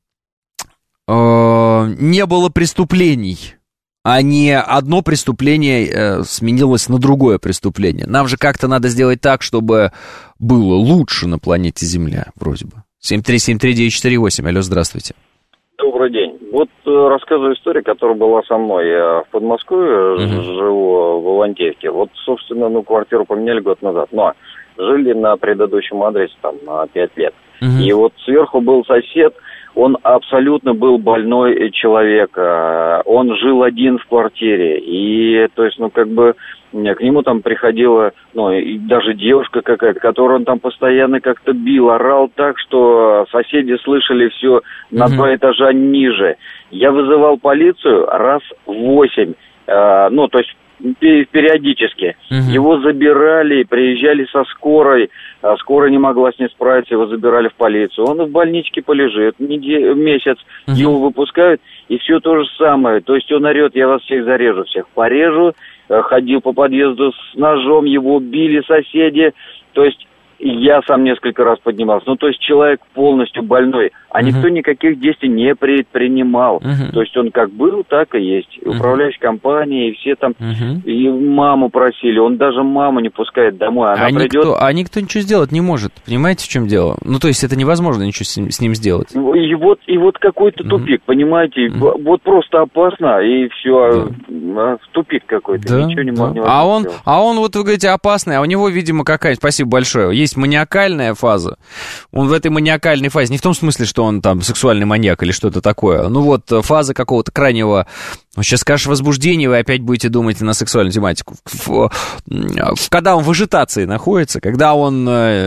не было преступлений, а не одно преступление сменилось на другое преступление. Нам же как-то надо сделать так, чтобы было лучше на планете Земля, вроде бы. 7373948, алло, здравствуйте. Добрый день. Вот рассказываю историю, которая была со мной. Я в Подмосковье живу, в Ивантеевке. Вот, собственно, квартиру поменяли год назад, но жили на предыдущем адресе там на 5 лет. И вот сверху был сосед, он абсолютно был больной человек, он жил один в квартире, и, то есть, к нему там приходила, и даже девушка какая-то, которую он там постоянно как-то бил, орал так, что соседи слышали все на 2 этажа ниже. Я вызывал полицию раз 8, то есть периодически. Его забирали, приезжали со скорой, скорая не могла с ним справиться, его забирали в полицию. Он в больничке полежит, месяц, его выпускают, и все то же самое. То есть он орет, я вас всех зарежу, всех порежу, ходил по подъезду с ножом, его били соседи, то есть я сам несколько раз поднимался. То есть человек полностью больной, а никто никаких действий не предпринимал. То есть он как был, так и есть. Управляющая компания, и все там, и маму просили, он даже маму не пускает домой, она придет... никто ничего сделать не может, понимаете, в чем дело? То есть это невозможно ничего с ним сделать. И вот какой-то тупик, понимаете, вот просто опасно, и все, тупик какой-то, ничего не могу сделать. А он, вот вы говорите, опасный, а у него, видимо, какая-то, спасибо большое, есть маниакальная фаза. Он в этой маниакальной фазе, не в том смысле, что он там сексуальный маньяк или что-то такое, фаза какого-то крайнего, сейчас скажешь, возбуждения, вы опять будете думать на сексуальную тематику. Когда он в ажитации находится, когда он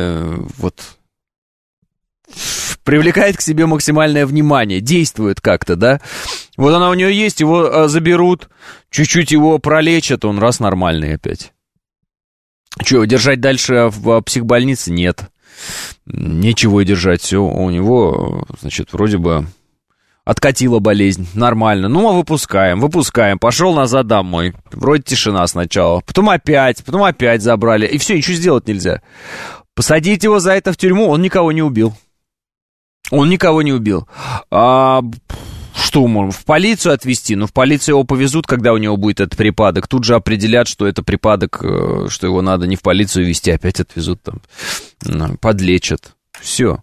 привлекает к себе максимальное внимание, действует как-то, да? Вот она у него есть, его заберут, чуть-чуть его пролечат, он раз нормальный опять. Что, держать дальше в психбольнице? Нет. Нечего держать, все. У него, значит, вроде бы откатила болезнь, нормально. Выпускаем. Пошел назад домой. Вроде тишина сначала. Потом опять забрали. И все, ничего сделать нельзя. Посадить его за это в тюрьму, он никого не убил. Что, можно в полицию отвезти? В полицию его повезут, когда у него будет этот припадок. Тут же определят, что это припадок, что его надо не в полицию везти, опять отвезут там, подлечат. Все,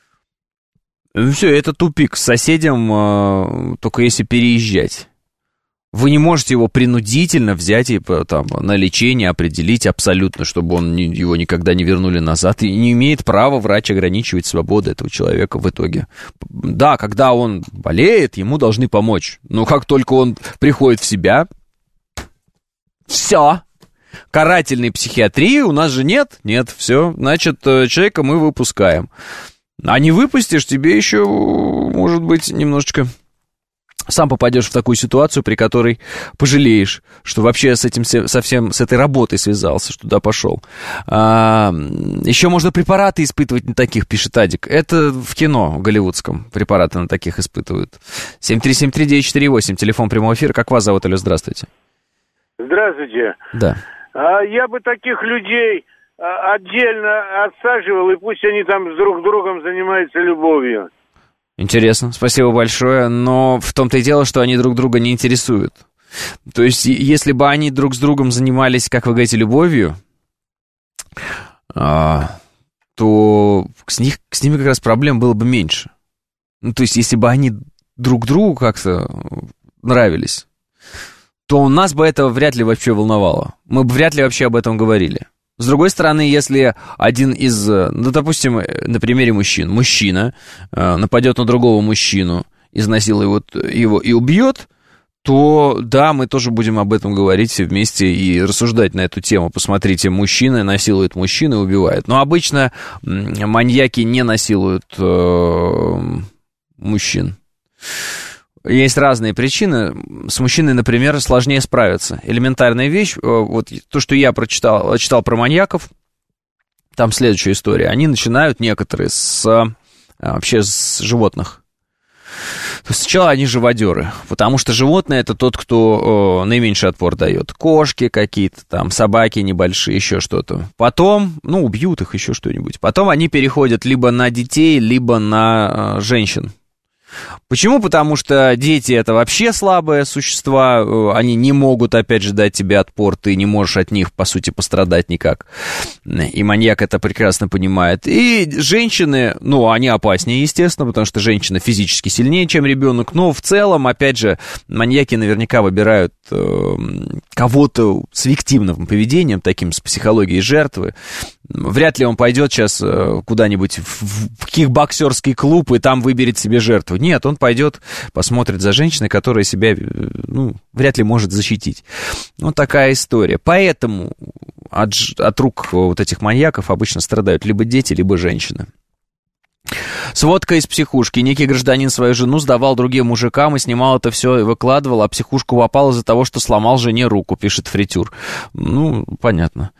это тупик. С соседям только если переезжать. Вы не можете его принудительно взять и на лечение определить абсолютно, чтобы его никогда не вернули назад. И не имеет права врач ограничивать свободу этого человека в итоге. Да, когда он болеет, ему должны помочь. Но как только он приходит в себя, все. Карательной психиатрии у нас же нет. Нет, все. Значит, человека мы выпускаем. А не выпустишь, тебе еще, может быть, немножечко... Сам попадешь в такую ситуацию, при которой пожалеешь, что вообще с этой работой связался, что туда пошел. Еще можно препараты испытывать на таких, пишет Адик. Это в кино голливудском препараты на таких испытывают. 7373948, телефон прямого эфира. Как вас зовут? Алло, здравствуйте. Здравствуйте. Да. Я бы таких людей отдельно отсаживал, и пусть они там друг с другом занимаются любовью. Интересно, спасибо большое, но в том-то и дело, что они друг друга не интересуют. То есть, если бы они друг с другом занимались, как вы говорите, любовью, то с ними как раз проблем было бы меньше. То есть, если бы они друг другу как-то нравились, то нас бы это вряд ли вообще волновало. Мы бы вряд ли вообще об этом говорили. С другой стороны, если один из, допустим, на примере мужчина нападет на другого мужчину, изнасилует его и убьет, то да, мы тоже будем об этом говорить все вместе и рассуждать на эту тему. Посмотрите, мужчины насилуют мужчин и убивают. Но обычно маньяки не насилуют мужчин. Есть разные причины. С мужчиной, например, сложнее справиться. Элементарная вещь, вот то, что я читал про маньяков, там следующая история. Они начинают некоторые вообще с животных. То есть сначала они живодеры, потому что животное — это тот, кто наименьший отпор дает. Кошки какие-то там, собаки небольшие, еще что-то. Потом, убьют их, еще что-нибудь. Потом они переходят либо на детей, либо на женщин. Почему? Потому что дети — это вообще слабые существа, они не могут, опять же, дать тебе отпор, ты не можешь от них, по сути, пострадать никак. И маньяк это прекрасно понимает. И женщины, они опаснее, естественно, потому что женщина физически сильнее, чем ребенок, но в целом, опять же, маньяки наверняка выбирают кого-то с виктивным поведением, таким с психологией жертвы. Вряд ли он пойдет сейчас куда-нибудь в кикбоксерский клуб и там выберет себе жертву. Нет, он пойдет, посмотрит за женщиной, которая себя, вряд ли может защитить. Такая история. Поэтому от рук вот этих маньяков обычно страдают либо дети, либо женщины. Сводка из психушки. Некий гражданин свою жену сдавал другим мужикам и снимал это все и выкладывал, а психушку попал из-за того, что сломал жене руку, пишет Фритюр. Понятно.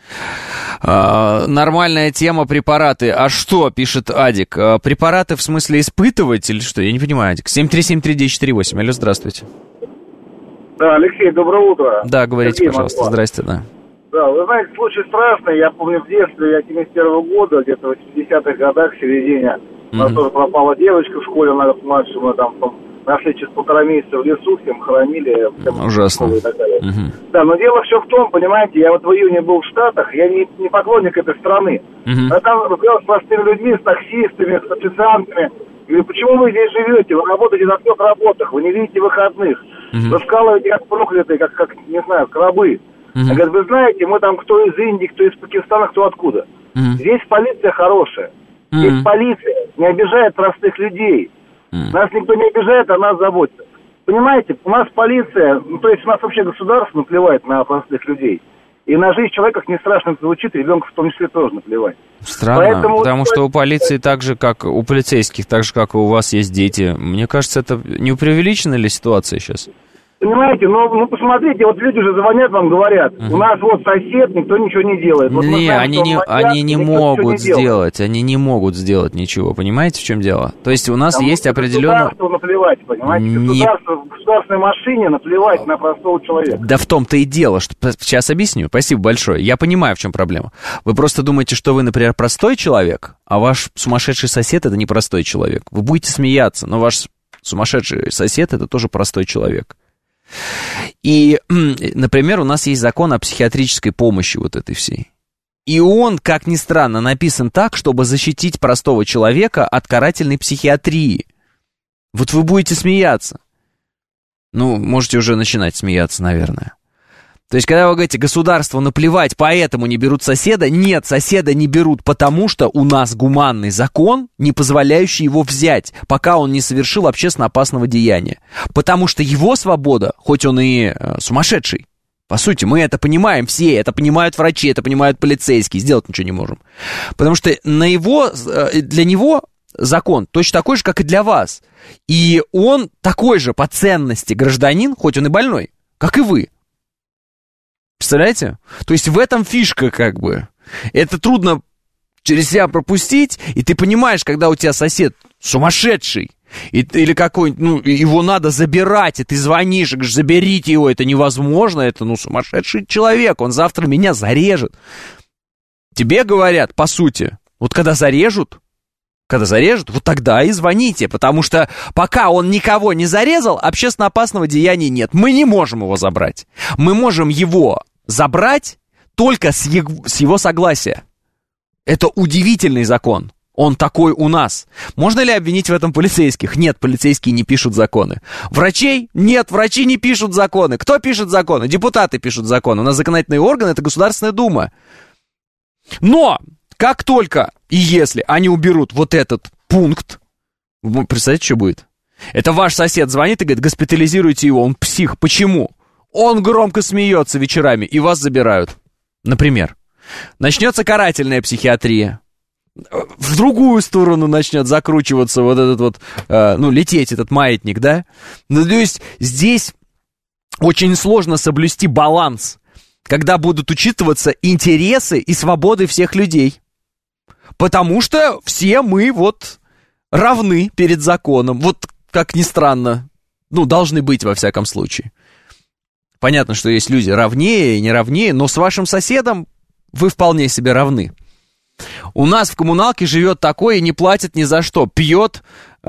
Нормальная тема — препараты. А что, пишет Адик? Препараты в смысле испытывать или что? Я не понимаю, Адик. 7373948. Алло, здравствуйте. Да, Алексей, доброе утро. Да, говорите, Сергей, пожалуйста. Москва. Здрасте, да. Да, вы знаете, случай страшный. Я помню в детстве, я 71-го года, где-то в 80-х годах, в середине, у нас тоже пропала девочка в школе, она младшая, мы там нашли через 1,5 месяца в лесу, всем хоронили. Ужасно. И так далее. Да, но дело все в том, понимаете, я вот в июне был в Штатах, я не поклонник этой страны. А там разговаривал с простыми людьми, с таксистами, с официантами. Говорю, почему вы здесь живете? Вы работаете на 3 работах, вы не видите выходных. Вы вкалываете как проклятые, как не знаю, крабы. Я говорю, вы знаете, мы там кто из Индии, кто из Пакистана, кто откуда. Здесь полиция хорошая. Здесь полиция не обижает простых людей. Нас никто не обижает, а нас заботится. Понимаете, у нас полиция, то есть у нас вообще государство наплевает на простых людей. И на жизнь человека, как не страшно это звучит, ребенка в том числе тоже наплевать. Странно, поэтому, потому что у полиции так же, как у полицейских, так же, как и у вас есть дети. Мне кажется, это не преувеличена ли ситуация сейчас? Понимаете, посмотрите, вот люди же звонят вам, говорят, у нас вот сосед, никто ничего не делает. Вот они не могут сделать, они не могут сделать ничего, понимаете, в чем дело? То есть у нас есть определенно... Государству наплевать, понимаете, государственной машине наплевать на простого человека. Да в том-то и дело, что... Сейчас объясню, спасибо большое, я понимаю, в чем проблема. Вы просто думаете, что вы, например, простой человек, а ваш сумасшедший сосед — это не простой человек. Вы будете смеяться, но ваш сумасшедший сосед — это тоже простой человек. И, например, у нас есть закон о психиатрической помощи вот этой всей. И он, как ни странно, написан так, чтобы защитить простого человека от карательной психиатрии. Вот вы будете смеяться. Можете уже начинать смеяться, наверное. То есть, когда вы говорите, государству наплевать, поэтому не берут соседа, нет, соседа не берут, потому что у нас гуманный закон, не позволяющий его взять, пока он не совершил общественно опасного деяния. Потому что его свобода, хоть он и сумасшедший, по сути, мы это понимаем все, это понимают врачи, это понимают полицейские, сделать ничего не можем. Потому что для него закон точно такой же, как и для вас. И он такой же по ценности гражданин, хоть он и больной, как и вы. Представляете? То есть в этом фишка как бы. Это трудно через себя пропустить, и ты понимаешь, когда у тебя сосед сумасшедший, или какой-нибудь, его надо забирать, и ты звонишь и говоришь, заберите его, это невозможно, это, сумасшедший человек, он завтра меня зарежет. Тебе говорят, по сути, вот когда зарежут, вот тогда и звоните, потому что пока он никого не зарезал, общественно опасного деяния нет. Мы не можем его забрать. Мы можем его забрать только с его согласия. Это удивительный закон. Он такой у нас. Можно ли обвинить в этом полицейских? Нет, полицейские не пишут законы. Врачей? Нет, врачи не пишут законы. Кто пишет законы? Депутаты пишут законы. У нас законодательный орган — это Государственная Дума. Но как только и если они уберут вот этот пункт, представляете, что будет? Это ваш сосед звонит и говорит, госпитализируйте его, он псих. Почему? Он громко смеется вечерами, и вас забирают. Например. Начнется карательная психиатрия. В другую сторону начнет закручиваться вот этот вот, лететь этот маятник, да? Ну, то есть здесь очень сложно соблюсти баланс, когда будут учитываться интересы и свободы всех людей. Потому что все мы вот равны перед законом. Вот как ни странно, должны быть во всяком случае. Понятно, что есть люди равнее и не равнее, но с вашим соседом вы вполне себе равны. У нас в коммуналке живет такой и не платит ни за что. Пьет,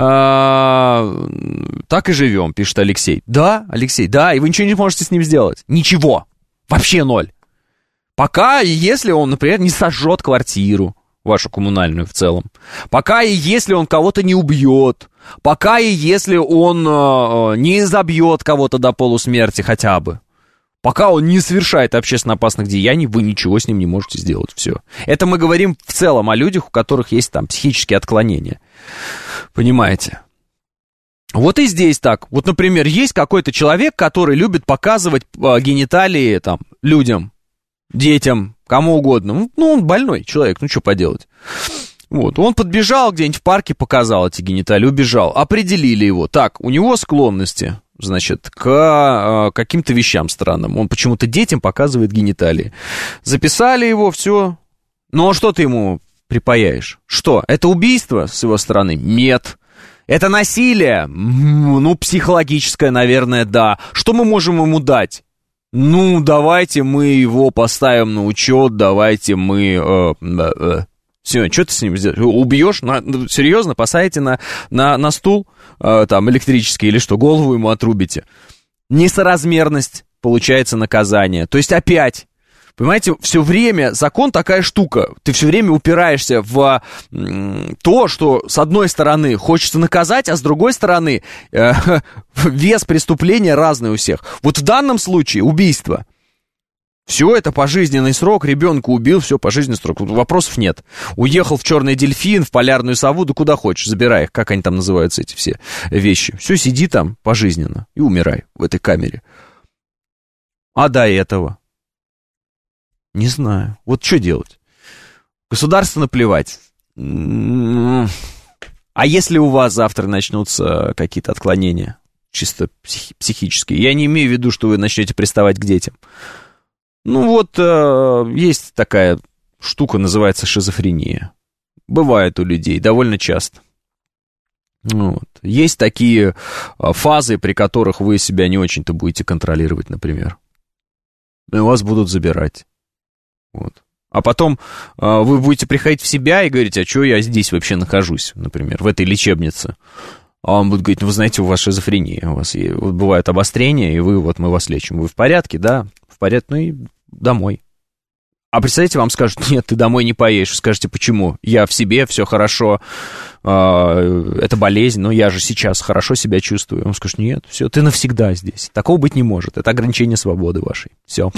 так и живем, пишет Алексей. Да, Алексей, да, и вы ничего не можете с ним сделать. Ничего, вообще ноль. Пока и если он, например, не сожжет квартиру вашу коммунальную в целом. Пока и если он кого-то не убьет. Пока и если он не забьет кого-то до полусмерти хотя бы. Пока он не совершает общественно опасных деяний, вы ничего с ним не можете сделать. Все. Это мы говорим в целом о людях, у которых есть там психические отклонения. Понимаете? Вот и здесь так. Вот, например, есть какой-то человек, который любит показывать гениталии там людям, детям, кому угодно. Он больной человек, что поделать. Вот, он подбежал где-нибудь в парке, показал эти гениталии, убежал. Определили его. Так, у него склонности, значит, к каким-то вещам странным. Он почему-то детям показывает гениталии. Записали его, все. Ну, а что ты ему припаяешь? Что? Это убийство с его стороны? Нет. Это насилие? Психологическое, наверное, да. Что мы можем ему дать? Давайте мы его поставим на учет, давайте мы... Все, что ты с ним сделаешь? Убьешь? Серьезно? Посадите на стул там электрический или что? Голову ему отрубите? Несоразмерность, получается, наказание. То есть опять, понимаете, все время закон такая штука. Ты все время упираешься в то, что с одной стороны хочется наказать, а с другой стороны вес преступления разный у всех. Вот в данном случае убийство. Все это пожизненный срок, ребенка убил, все, пожизненный срок. Вопросов нет. Уехал в черный дельфин, в полярную сову, да куда хочешь, забирай их, как они там называются, эти все вещи. Все, сиди там пожизненно и умирай в этой камере. А до этого? Не знаю. Вот что делать? Государству наплевать. А если у вас завтра начнутся какие-то отклонения, чисто психические? Я не имею в виду, что вы начнете приставать к детям. Есть такая штука, называется шизофрения. Бывает у людей довольно часто. Есть такие фазы, при которых вы себя не очень-то будете контролировать, например. И вас будут забирать. А потом вы будете приходить в себя и говорить, а что я здесь вообще нахожусь, например, в этой лечебнице. А он будет говорить, вы знаете, у вас шизофрения, у вас бывают обострения, и мы вас лечим. Вы в порядке? Да, в порядке, и домой. А представляете, вам скажут, нет, ты домой не поедешь. Вы скажете, почему? Я в себе, все хорошо, это болезнь, но я же сейчас хорошо себя чувствую. Он скажет, нет, все, ты навсегда здесь. Такого быть не может, это ограничение свободы вашей. Все.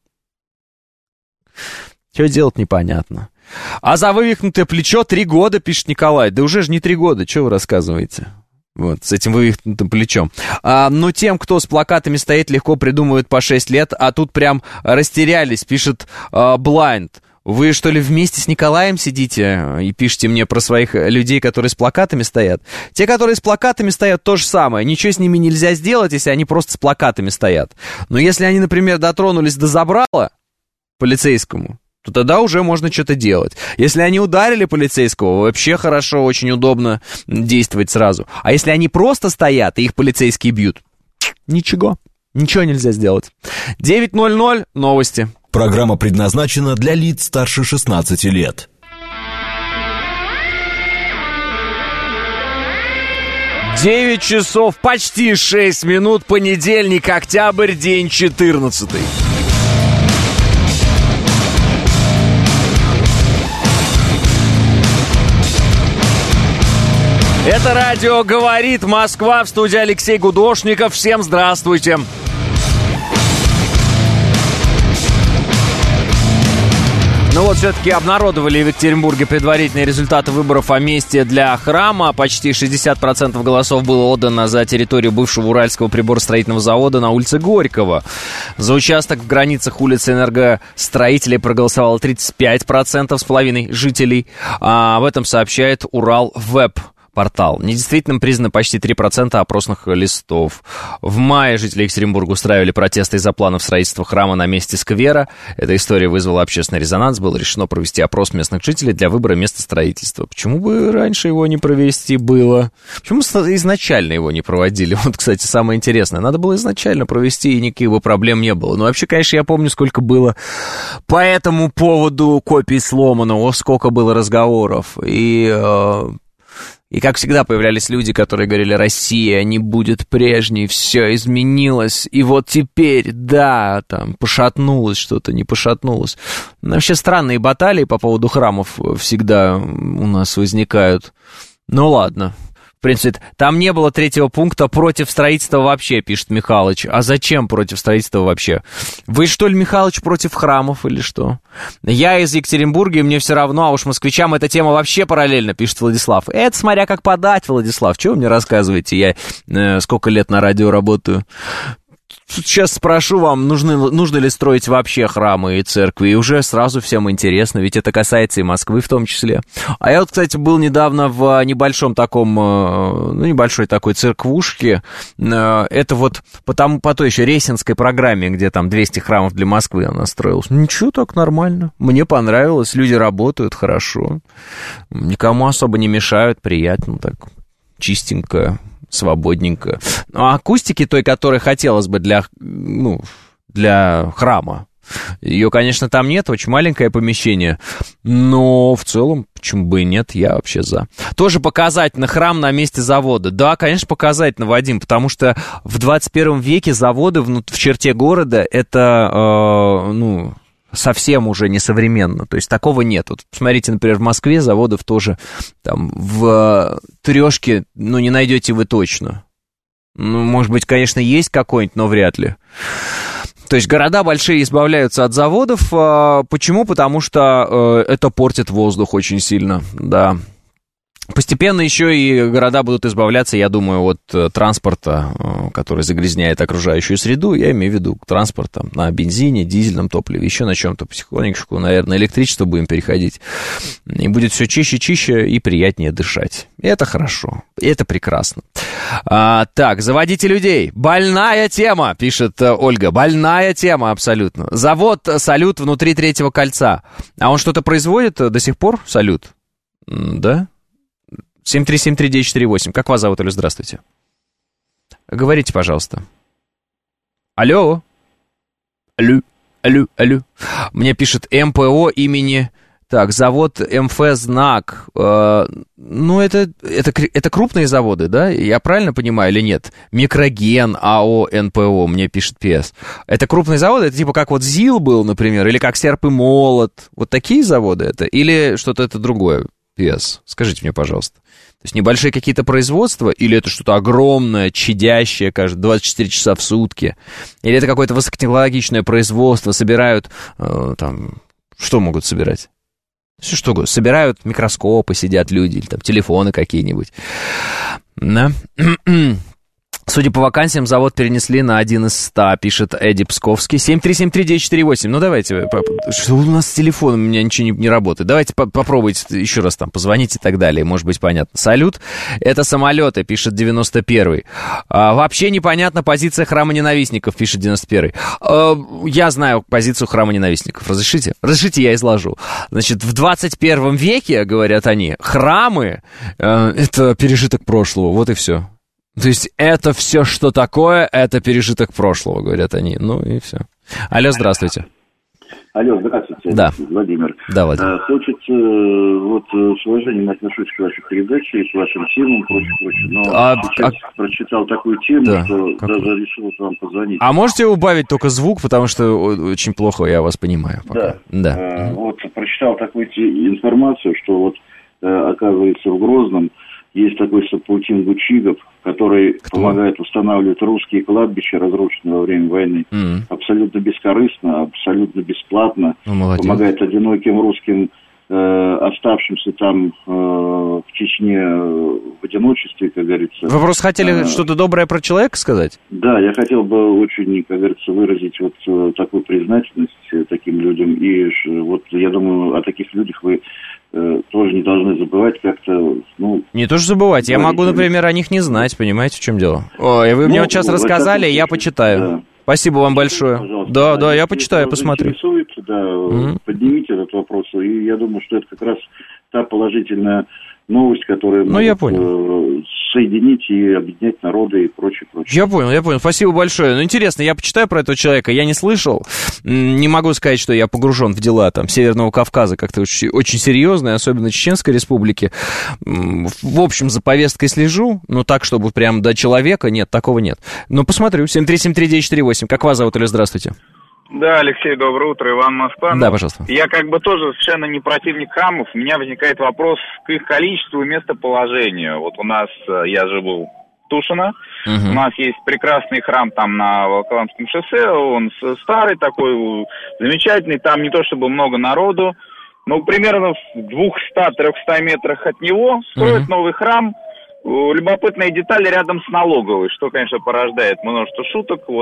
Что делать, непонятно. А за вывихнутое плечо 3 года, пишет Николай. Да уже же не 3 года, что вы рассказываете? С этим вывихнутым плечом. Тем, кто с плакатами стоит, легко придумывают по 6 лет, а тут прям растерялись, пишет Blind. Вы, что ли, вместе с Николаем сидите и пишете мне про своих людей, которые с плакатами стоят? Те, которые с плакатами стоят, то же самое. Ничего с ними нельзя сделать, если они просто с плакатами стоят. Но если они, например, дотронулись до забрала полицейскому, то тогда уже можно что-то делать. Если они ударили полицейского, вообще хорошо, очень удобно действовать сразу. А если они просто стоят, и их полицейские бьют, ничего нельзя сделать. 9:00, новости. Программа предназначена для лиц старше 16 лет. 9 часов, почти 6 минут, понедельник, октябрь, день 14. Это радио «Говорит Москва», в студии Алексей Гудошников. Всем здравствуйте. Ну вот, все-таки обнародовали в Екатеринбурге предварительные результаты выборов о месте для храма. Почти 60% голосов было отдано за территорию бывшего Уральского приборостроительного завода на улице Горького. За участок в границах улицы Энергостроителей проголосовало 35% с половиной жителей. Об этом сообщает Урал-Веб. Портал. Недействительным признано почти 3% опросных листов. В мае жители Екатеринбурга устраивали протесты из-за планов строительства храма на месте сквера. Эта история вызвала общественный резонанс. Было решено провести опрос местных жителей для выбора места строительства. Почему бы раньше его не провести было? Почему изначально его не проводили? Вот, кстати, самое интересное. Надо было изначально провести, и никаких бы проблем не было. Ну, вообще, конечно, я помню, сколько было по этому поводу копий сломано, сколько было разговоров. И, как всегда, появлялись люди, которые говорили: Россия не будет прежней, все изменилось. И вот теперь, да, там, пошатнулось что-то, не пошатнулось. Вообще странные баталии по поводу храмов всегда у нас возникают. Ну, ладно. В принципе, там не было третьего пункта против строительства вообще, пишет Михалыч. А зачем против строительства вообще? Вы что ли, Михалыч, против храмов или что? Я из Екатеринбурга, и мне все равно, а уж москвичам эта тема вообще параллельно, пишет Владислав. Это смотря как подать, Владислав. Чего вы мне рассказываете? Я сколько лет на радио работаю. Сейчас спрошу вам, нужно ли строить вообще храмы и церкви, и уже сразу всем интересно, ведь это касается и Москвы в том числе. А я вот, кстати, был недавно в небольшом таком, небольшой такой церквушке, это вот по той еще Ресинской программе, где там 200 храмов для Москвы она строилась. Ничего, так нормально, мне понравилось, люди работают хорошо, никому особо не мешают, приятно так, чистенько. Свободненько. А акустики той, которой хотелось бы для храма, ее, конечно, там нет, очень маленькое помещение, но в целом, почему бы и нет, я вообще за. Тоже показательно храм на месте завода. Да, конечно, показательно, Вадим, потому что в 21 веке заводы в черте города это, совсем уже несовременно, то есть такого нет. Вот посмотрите, например, в Москве заводов тоже там в трешке, не найдете вы точно. Может быть, конечно, есть какой-нибудь, но вряд ли. То есть города большие избавляются от заводов. Почему? Потому что это портит воздух очень сильно, да. Постепенно еще и города будут избавляться, я думаю, от транспорта, который загрязняет окружающую среду. Я имею в виду транспорт там, на бензине, дизельном топливе, еще на чем-то. Потихонечку, наверное, на электричество будем переходить. И будет все чище и приятнее дышать. И это хорошо, и это прекрасно. Так, заводите людей. Больная тема, пишет Ольга. Больная тема абсолютно. Завод «Салют» внутри Третьего кольца. А он что-то производит до сих пор, «Салют»? Да? 7373948. Как вас зовут, Алло, здравствуйте. Говорите, пожалуйста. Алло. Алло. Мне пишет МПО имени... Так, завод МФ «Знак». Это крупные заводы, да? Я правильно понимаю или нет? Микроген, АО, НПО, мне пишет ПС. Это крупные заводы? Это типа как вот ЗИЛ был, например, или как Серп и Молот? Вот такие заводы это? Или что-то это другое? ПС, скажите мне, пожалуйста. То есть небольшие какие-то производства, или это что-то огромное, чадящее, кажется, 24 часа в сутки, или это какое-то высокотехнологичное производство, собирают, что могут собирать? Что угодно. Собирают микроскопы, сидят люди, или там телефоны какие-нибудь. Да? Судя по вакансиям, завод перенесли на 1 из 100, пишет Эдди Псковский. 7373948. Давайте, что у нас с телефоном, у меня ничего не работает. Давайте попробуйте еще раз там позвонить и так далее, может быть понятно. Салют, это самолеты, пишет 91-й. Вообще непонятна позиция храма ненавистников, пишет 91-й. Я знаю позицию храма ненавистников. Разрешите? Разрешите, я изложу. Значит, в 21 веке, говорят они, храмы это пережиток прошлого, вот и все. То есть это все, что такое, это пережиток прошлого, говорят они. Ну и все. Алло, здравствуйте. Алло, здравствуйте. Да. Владимир. Да, Владимир. Хочется, с уважением отношусь к вашей передаче, к вашим темам, прочее. Но сейчас прочитал такую тему, что даже решил вам позвонить. А можете убавить только звук, потому что очень плохо я вас понимаю пока. Да. Прочитал такую информацию, что оказывается, в Грозном есть такой Сапутин Гучигов, который помогает устанавливать русские кладбища, разрушенные во время войны. Абсолютно бескорыстно, абсолютно бесплатно. Помогает одиноким русским, оставшимся там в Чечне в одиночестве, как говорится. Вы просто хотели что-то доброе про человека сказать? Да, я хотел бы очень, как говорится, выразить вот такую признательность таким людям. И вот я думаю, о таких людях вы тоже не должны забывать как-то, ну... Не то что забывать, я могу, например, о них не знать, понимаете, в чем дело? Ой, вы мне вот сейчас рассказали, я почитаю. Да. Спасибо вам большое. Да, я почитаю, посмотрю. Поднимите этот вопрос, и я думаю, что это как раз та положительная новость, которая может соединить и объединять народы и прочее. Я понял. Спасибо большое. Ну, интересно, я почитаю про этого человека, я не слышал. Не могу сказать, что я погружен в дела там Северного Кавказа как-то очень серьезно, особенно Чеченской Республики. В общем, за повесткой слежу, но так, чтобы прям до человека, нет, такого нет. Но посмотрю. 7373948. Как вас зовут или здравствуйте? Да, Алексей, доброе утро, Иван, Москва. Да, пожалуйста. Я как бы тоже совершенно не противник храмов. У меня возникает вопрос к их количеству и местоположению. Вот у нас, я живу в Тушино, у нас есть прекрасный храм там на Волоколамском шоссе, он старый такой, замечательный, там не то чтобы много народу, но примерно в 200-300 метрах от него строят новый храм. Любопытная деталь рядом с налоговой, что, конечно, порождает множество шуток. Вот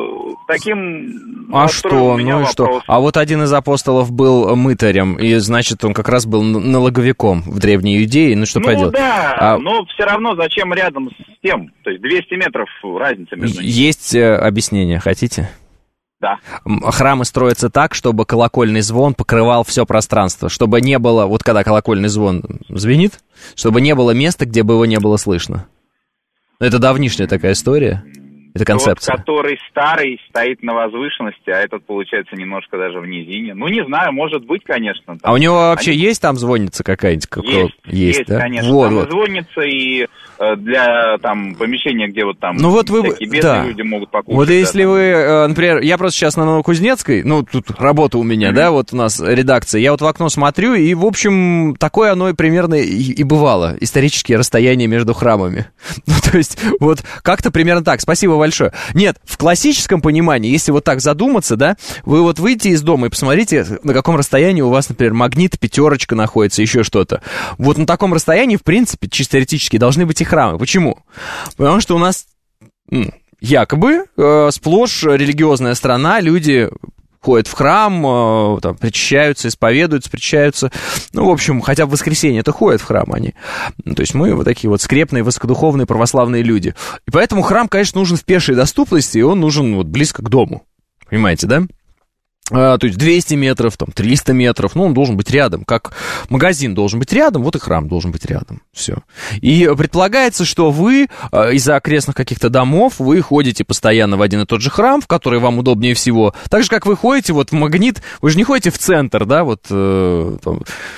таким... А что? Ну и что? А вот один из апостолов был мытарем, и, значит, он как раз был налоговиком в Древней Иудее. Ну, что поделать? Да, но все равно зачем рядом с тем? То есть 200 метров разница между ними. Есть объяснение, хотите? Да. Храмы строятся так, чтобы колокольный звон покрывал все пространство, чтобы не было, вот когда колокольный звон звенит, чтобы не было места, где бы его не было слышно. Это давнишняя такая история, это концепция. Тот, который старый, стоит на возвышенности, а этот, получается, немножко даже в низине. Ну, не знаю, может быть, конечно. Там, а у него вообще есть там звонница какая-нибудь? Есть, да? Конечно. Вот, там звонница и для там помещения, где вот там всякие бедные люди могут покушать. Вот если вы, например, я просто сейчас на Новокузнецкой, ну, тут работа у меня, да, вот у нас редакция, я вот в окно смотрю, и, в общем, такое оно примерно и бывало, исторические расстояния между храмами. Ну, то есть, вот как-то примерно так. Спасибо большое. Нет, в классическом понимании, если вот так задуматься, да, вы вот выйдете из дома и посмотрите, на каком расстоянии у вас, например, Магнит, Пятерочка находится, еще что-то. Вот на таком расстоянии, в принципе, чисто теоретически, должны быть и храмы. Почему? Потому что у нас якобы сплошь религиозная страна, люди ходят в храм, там, причащаются, исповедуются, причащаются. Ну, в общем, хотя в воскресенье это ходят в храм они. Ну, то есть мы вот такие вот скрепные, высокодуховные, православные люди. И поэтому храм, конечно, нужен в пешей доступности, и он нужен вот близко к дому. Понимаете, да? То есть 200 метров, там, 300 метров, ну, он должен быть рядом. Как магазин должен быть рядом, вот и храм должен быть рядом. Все. И предполагается, что вы из-за окрестных каких-то домов, вы ходите постоянно в один и тот же храм, в который вам удобнее всего. Так же, как вы ходите вот в Магнит, вы же не ходите в центр, да, вот там,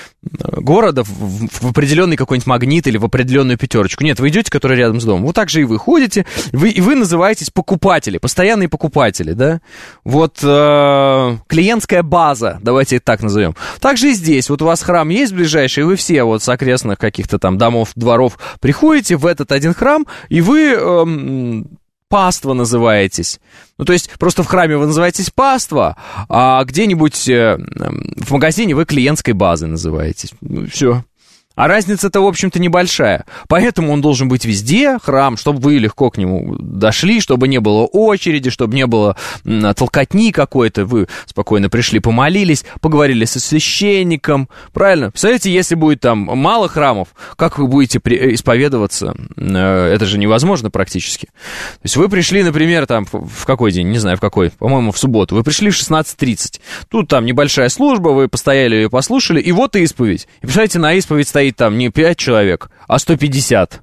города в определенный какой-нибудь Магнит или в определенную Пятерочку. Нет, вы идете, который рядом с домом. Вот так же и вы ходите, и вы называетесь покупатели, постоянные покупатели, да? Вот клиентская база, давайте это так назовем. Так же и здесь. Вот у вас храм есть ближайший, и вы все вот с окрестных каких-то там домов, дворов приходите в этот один храм, и вы... паства называетесь. Ну, то есть, просто в храме вы называетесь паства, а где-нибудь в магазине вы клиентской базой называетесь. Ну, все. А разница-то, в общем-то, небольшая. Поэтому он должен быть везде, храм, чтобы вы легко к нему дошли, чтобы не было очереди, чтобы не было толкотни какой-то. Вы спокойно пришли, помолились, поговорили со священником. Правильно? Представляете, если будет там мало храмов, как вы будете исповедоваться? Это же невозможно практически. То есть вы пришли, например, там, в какой день? Не знаю, в какой. По-моему, в субботу. Вы пришли в 16:30. Тут там небольшая служба, вы постояли ее, послушали, и вот исповедь. И представляете, на исповедь стоит там не 5 человек, а 150.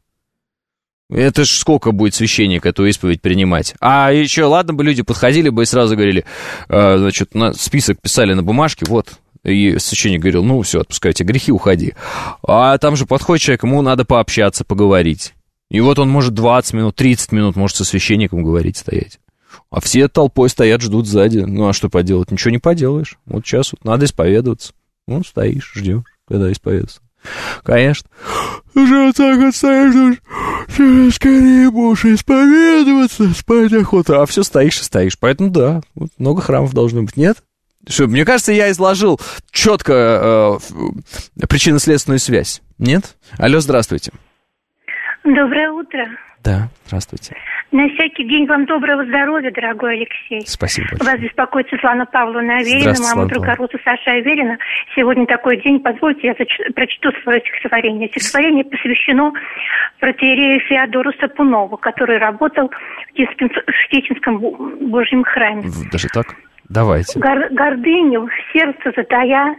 Это ж сколько будет священник эту исповедь принимать? А еще, ладно бы люди подходили бы и сразу говорили, значит, на список писали на бумажке, вот. И священник говорил, ну все, отпускайте грехи, уходи. А там же подходит человек, ему надо пообщаться, поговорить. И вот он может 20 минут, 30 минут может со священником говорить, стоять. А все толпой стоят, ждут сзади. Ну а что поделать? Ничего не поделаешь. Вот сейчас вот надо исповедоваться. Ну, стоишь, ждешь, когда исповедаться. Конечно. Уже вот так вот стоишь, скорее будешь исповедоваться, спать охота. А все стоишь и стоишь. Поэтому да, вот много храмов должно быть, нет? Что, мне кажется, я изложил четко причинно-следственную связь. Нет? Алло, здравствуйте. Доброе утро. Да, здравствуйте. На всякий день вам доброго здоровья, дорогой Алексей. Спасибо большое. Вас беспокоит Светлана Павловна Аверина, мама друга Руса Саша Аверина. Сегодня такой день, позвольте, я прочту свое стихотворение. Стихотворение посвящено протоиерею Феодору Сапунову, который работал в Теченском Божьем храме. Даже так? Давайте. Гордыню в сердце затая,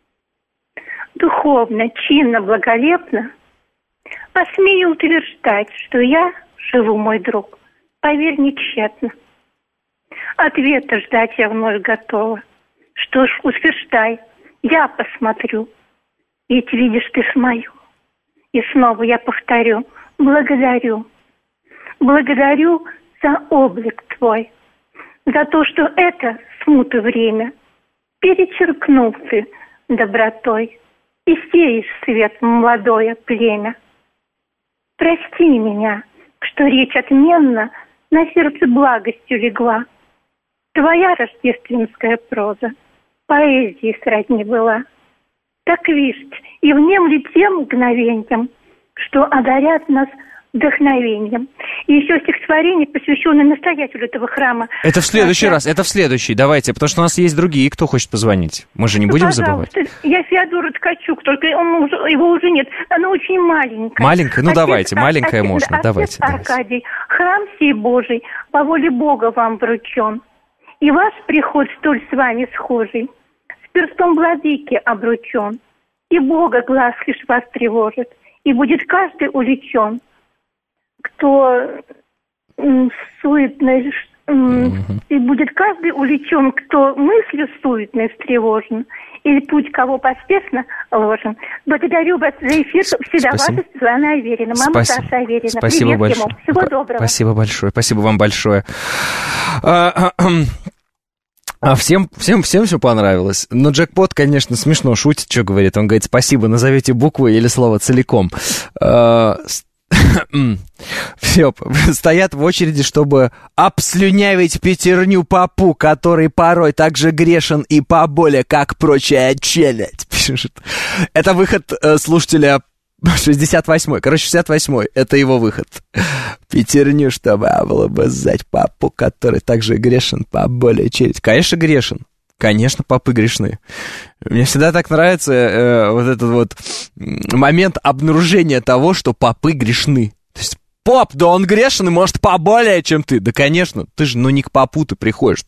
духовно, чинно, благолепно, посмею утверждать, что я живу, мой друг, поверь, не тщетно. Ответа ждать я вновь готова. Что ж, утверждай, я посмотрю, ведь видишь ты мою. И снова я повторю, благодарю. Благодарю за облик твой, за то, что это смуты время перечеркнул ты добротой и сеешь свет в молодое племя. Прости меня, что речь отменно на сердце благостью легла. Твоя рождественская проза поэзии сродни была. Так вишь, и внемли тем мгновеньем, что одарят нас вдохновением. И еще стихотворение, посвященное настоятелю этого храма. Это в следующий раз, это в следующий, давайте, потому что у нас есть другие, кто хочет позвонить. Мы же не будем забывать. Я Феодора Ткачук, только его уже нет, она очень маленькая. Маленькая? Ну давайте, маленькая можно, давайте. Аркадий, храм сей Божий по воле Бога вам вручен, и ваш приход столь с вами схожий, с перстом владыки обручен, и Бога глаз лишь вас тревожит, и будет каждый увлечен, кто суетный, и будет каждый увлечен, кто мыслью суетной встревожен, или путь кого поспешно ложен. Благодарю вас за эфир. Всегда ваша Светлана Аверина, мама Саша Аверина. Спасибо Привет большое. Ему. Всего доброго. Спасибо большое. Спасибо вам большое. Всем все понравилось. Но джекпот, конечно, смешно шутит, что говорит. Он говорит, спасибо, назовите буквы или слово целиком. Все, стоят в очереди, чтобы обслюнявить пятерню попу, который порой так же грешен и поболее, как прочая челядь, пишет. Это выход слушателя 68-й. Короче, 68-й. Это его выход. Пятерню, чтобы облобызать попу, который так же грешен, поболее челядь. Конечно, грешен. Конечно, попы грешны. Мне всегда так нравится вот этот вот момент обнаружения того, что попы грешны. То есть, поп, да он грешен и может поболее, чем ты. Да, конечно, ты же, не к попу ты приходишь.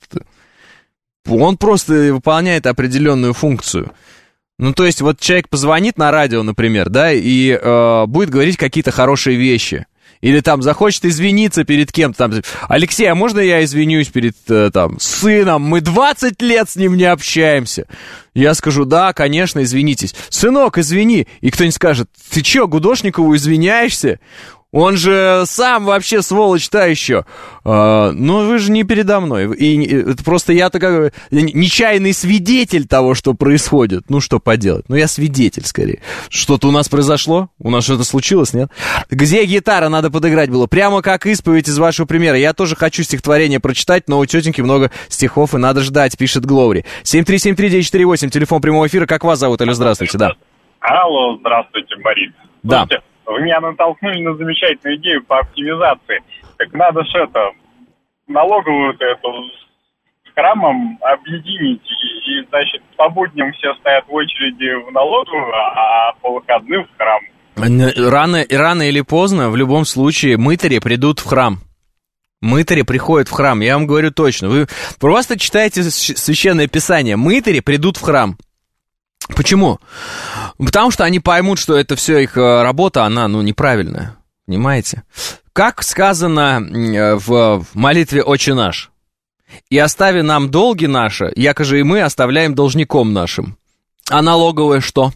Он просто выполняет определенную функцию. То есть, вот человек позвонит на радио, например, да, и будет говорить какие-то хорошие вещи. Или там захочет извиниться перед кем-то. Там, Алексей, а можно я извинюсь перед сыном? Мы 20 лет с ним не общаемся. Я скажу, да, конечно, извинитесь. Сынок, извини. И кто-нибудь скажет, ты че, Гудошникову извиняешься? Он же сам вообще сволочь-то еще. Вы же не передо мной. И это просто я такой нечаянный свидетель того, что происходит. Что поделать? Я свидетель, скорее. Что-то у нас произошло? У нас что-то случилось, нет? Где гитара? Надо подыграть было. Прямо как исповедь из вашего примера. Я тоже хочу стихотворение прочитать, но у тетеньки много стихов, и надо ждать, пишет Гловри. 7373948, телефон прямого эфира. Как вас зовут? Алло, здравствуйте, да. Алло, здравствуйте, Борис. Да. Слушайте, вы меня натолкнули на замечательную идею по оптимизации. Так надо же налоговую эту с храмом объединить. И, значит, по будням все стоят в очереди в налоговую, а по выходным в храм. Рано или поздно, в любом случае, мытари придут в храм. Мытари приходят в храм, я вам говорю точно. Вы просто читаете Священное Писание. Мытари придут в храм. Почему? Потому что они поймут, что это все их работа, она, неправильная. Понимаете? Как сказано в молитве «Отче наш». «И остави нам долги наши, якоже и мы оставляем должником нашим». А налоговая что?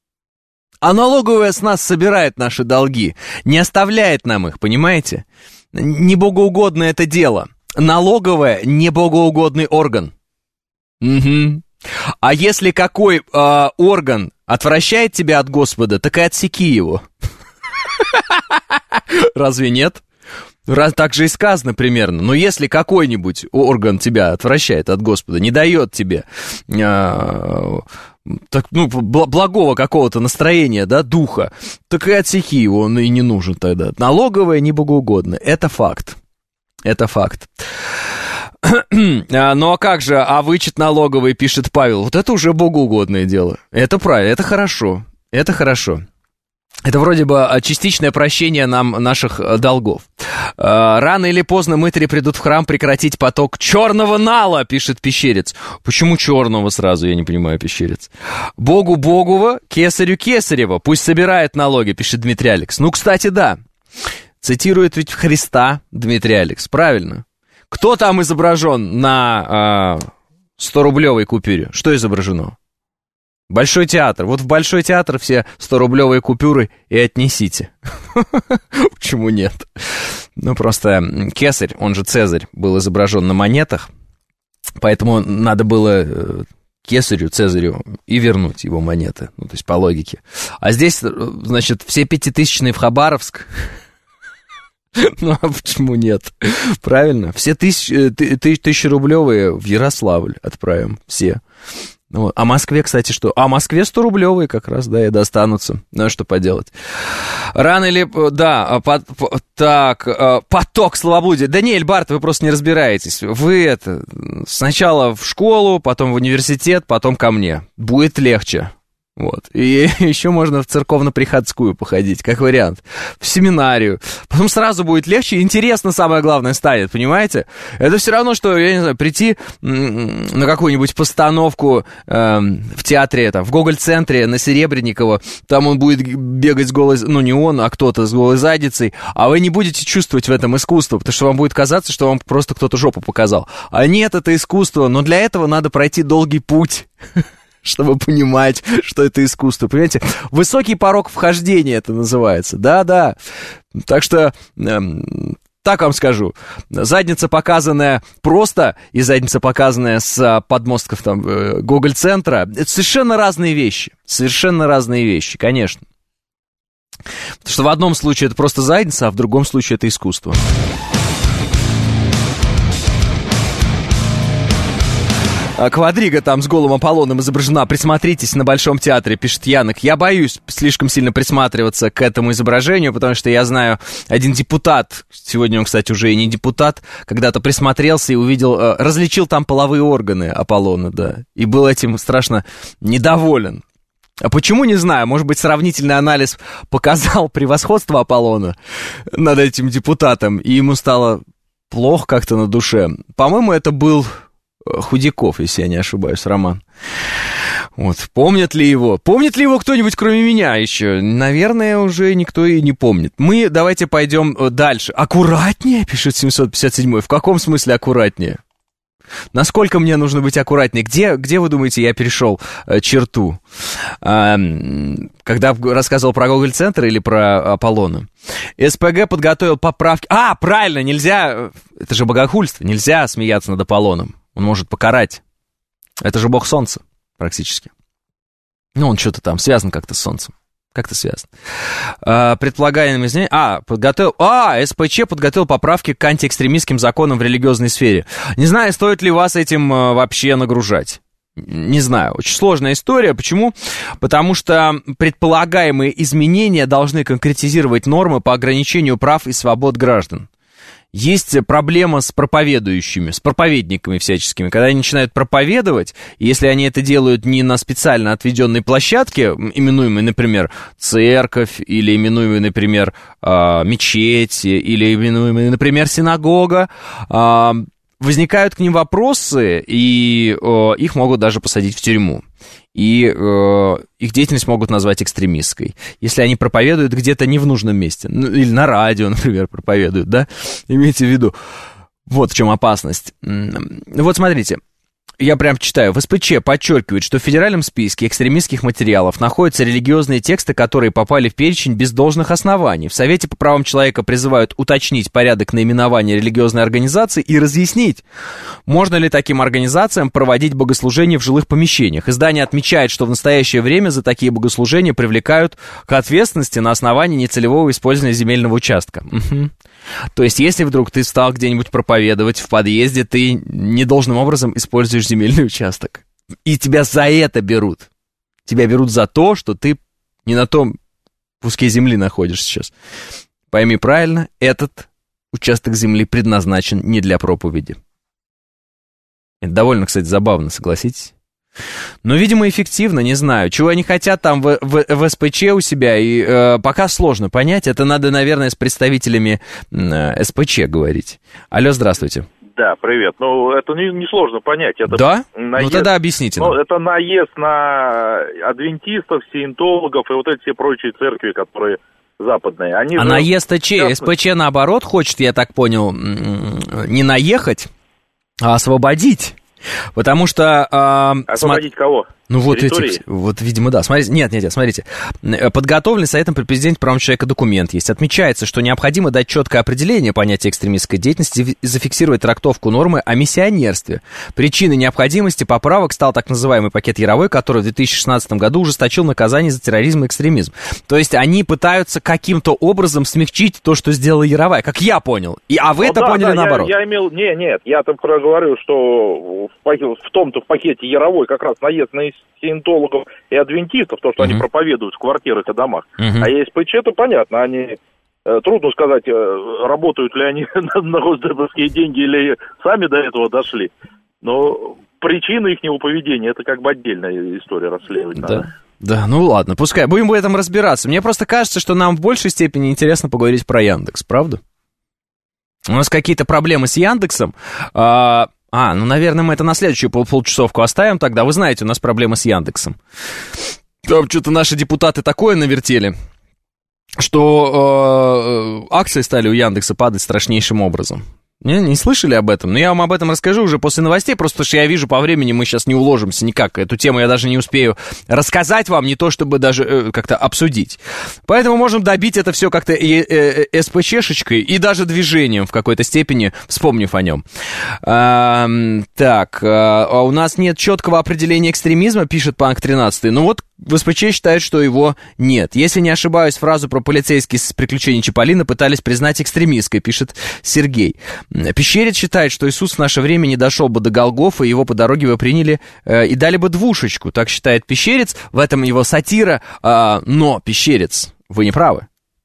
А налоговая с нас собирает наши долги, не оставляет нам их, понимаете? Небогоугодное это дело. Налоговая — небогоугодный орган. Угу. А если какой орган отвращает тебя от Господа, так и отсеки его. Разве нет? Так же и сказано примерно. Но если какой-нибудь орган тебя отвращает от Господа, не дает тебе благого какого-то настроения, да, духа, так и отсеки его, он и не нужен тогда. Налоговая не богоугодна. Это факт. Это факт. Ну а как же, вычет налоговый, пишет Павел, вот это уже богоугодное дело. Это правильно, это хорошо. Это хорошо. Это вроде бы частичное прощение нам наших долгов. Рано или поздно мытари придут в храм прекратить поток черного нала, пишет Пещерец. Почему черного сразу, я не понимаю, Пещерец. Богу Богова, кесарю Кесарева, пусть собирает налоги, пишет Дмитрий Алекс. Ну, кстати, да. Цитирует ведь Христа Дмитрий Алекс, правильно? Кто там изображен на 100-рублевой купюре? Что изображено? Большой театр. Вот в Большой театр все 100-рублевые купюры и отнесите. Почему нет? Ну, просто Кесарь, он же Цезарь, был изображен на монетах, поэтому надо было Кесарю, Цезарю и вернуть его монеты, ну, то есть по логике. А здесь, значит, все 5000-е в Хабаровск. Ну, а почему нет? Правильно? Все 1000-рублевые в Ярославль отправим, все. Вот. А Москве, кстати, что? А Москве 100-рублевые как раз, да, и достанутся. Ну, что поделать. Рано или... Да, поток словоблудия. Даниэль Барт, вы просто не разбираетесь. Вы это... Сначала в школу, потом в университет, потом ко мне. Будет легче. Вот. И еще можно в церковно-приходскую походить, как вариант. В семинарию. Потом сразу будет легче и интересно, самое главное, станет, понимаете? Это все равно, что, я не знаю, прийти на какую-нибудь постановку в театре, там, в Гоголь-центре на Серебренникова, там он будет бегать с голой... Ну, не он, а кто-то с голой задницей, а вы не будете чувствовать в этом искусство, потому что вам будет казаться, что вам просто кто-то жопу показал. А нет, это искусство, но для этого надо пройти долгий путь, чтобы понимать, что это искусство. Понимаете, высокий порог вхождения это называется. Да-да. Так что, так вам скажу, задница, показанная просто, и задница, показанная с подмостков там Гоголь-центра, это совершенно разные вещи. Совершенно разные вещи, конечно. Потому что в одном случае это просто задница, а в другом случае это искусство. Квадрига там с голым Аполлоном изображена. Присмотритесь на Большом театре, пишет Янок. Я боюсь слишком сильно присматриваться к этому изображению, потому что я знаю, один депутат, сегодня он, кстати, уже и не депутат, когда-то присмотрелся и увидел, различил там половые органы Аполлона, да, и был этим страшно недоволен. А почему, не знаю, может быть, сравнительный анализ показал превосходство Аполлона над этим депутатом, и ему стало плохо как-то на душе. По-моему, это был... Худяков, если я не ошибаюсь, Роман. Вот, помнит ли его? Помнит ли его кто-нибудь, кроме меня еще? Наверное, уже никто и не помнит. Мы давайте пойдем дальше. Аккуратнее, пишет 757-й. В каком смысле аккуратнее? Насколько мне нужно быть аккуратнее? Где вы думаете, я перешел черту? Когда рассказывал про Гоголь-центр или про Аполлона? СПГ подготовил поправки... правильно, нельзя... Это же богохульство. Нельзя смеяться над Аполлоном. Он может покарать. Это же бог солнца, практически. Ну, он что-то там связан как-то с солнцем. Как-то связан. Предполагаемое изменение... СПЧ подготовил поправки к антиэкстремистским законам в религиозной сфере. Не знаю, стоит ли вас этим вообще нагружать. Не знаю, очень сложная история. Почему? Потому что предполагаемые изменения должны конкретизировать нормы по ограничению прав и свобод граждан. Есть проблема с проповедующими, с проповедниками всяческими. Когда они начинают проповедовать, если они это делают не на специально отведенной площадке, именуемой, например, церковь, или именуемой, например, мечеть, или именуемой, например, синагога, возникают к ним вопросы, и их могут даже посадить в тюрьму. И их деятельность могут назвать экстремистской. Если они проповедуют где-то не в нужном месте. Ну, или на радио, например, проповедуют, да? Имейте в виду. Вот в чем опасность. Вот смотрите. Я прям читаю. В СПЧ подчеркивает, что в федеральном списке экстремистских материалов находятся религиозные тексты, которые попали в перечень без должных оснований. В Совете по правам человека призывают уточнить порядок наименования религиозной организации и разъяснить, можно ли таким организациям проводить богослужения в жилых помещениях. Издание отмечает, что в настоящее время за такие богослужения привлекают к ответственности на основании нецелевого использования земельного участка. Угу. То есть, если вдруг ты стал где-нибудь проповедовать в подъезде, ты недолжным образом используешь земельный участок. И тебя за это берут. Тебя берут за то, что ты не на том куске земли находишься сейчас. Пойми правильно, этот участок земли предназначен не для проповеди. Это довольно, кстати, забавно, согласитесь? Но, видимо, эффективно, не знаю. Чего они хотят там в СПЧ у себя, и пока сложно понять. Это надо, наверное, с представителями СПЧ говорить. Алло, здравствуйте. Да, привет. Ну, это несложно понять. Это да? Наезд, ну, тогда объясните нам. Это наезд на адвентистов, сиентологов и вот эти все прочие церкви, которые западные. Они наезд СПЧ, наоборот, хочет, я так понял, не наехать, а освободить. Потому что... Освободить кого? Ну вот эти, вот, видимо, да. Смотрите, нет, смотрите. Подготовленный Советом при президенте по правам человека документ есть. Отмечается, что необходимо дать четкое определение понятия экстремистской деятельности и зафиксировать трактовку нормы о миссионерстве. Причиной необходимости поправок стал так называемый пакет Яровой, который в 2016 году ужесточил наказание за терроризм и экстремизм. То есть они пытаются каким-то образом смягчить то, что сделала Яровая, как я понял. А вы это поняли наоборот. Я имел... Нет, я там говорю, что в том-то в пакете Яровой как раз наезд на сиентологов и адвентистов, то, что они проповедуют в квартирах и домах. А ЕСПЧ, это понятно, они, трудно сказать, работают ли они на госдеповские деньги или сами до этого дошли, но причина их поведения, это как бы отдельная история расследования. Да. Да, ну ладно, пускай, будем в этом разбираться. Мне просто кажется, что нам в большей степени интересно поговорить про Яндекс, правда? У нас какие-то проблемы с Яндексом. Ну, наверное, мы это на следующую полчасовку оставим тогда. Вы знаете, у нас проблемы с Яндексом. Там что-то наши депутаты такое навертели, что акции стали у Яндекса падать страшнейшим образом. Не слышали об этом? Но я вам об этом расскажу уже после новостей, просто потому что я вижу по времени, мы сейчас не уложимся никак. Эту тему я даже не успею рассказать вам, не то чтобы даже как-то обсудить. Поэтому можем добить это все как-то СПЧшечкой и даже движением в какой-то степени, вспомнив о нем. У нас нет четкого определения экстремизма, пишет Панк 13. Ну вот в СПЧ считают, что его нет. Если не ошибаюсь, фразу про полицейских с приключений Чаполина пытались признать экстремистской, пишет Сергей. Пещерец считает, что Иисус в наше время не дошел бы до Голгофы, его по дороге бы приняли и дали бы двушечку. Так считает Пещерец, в этом его сатира. Но, Пещерец, вы не правы.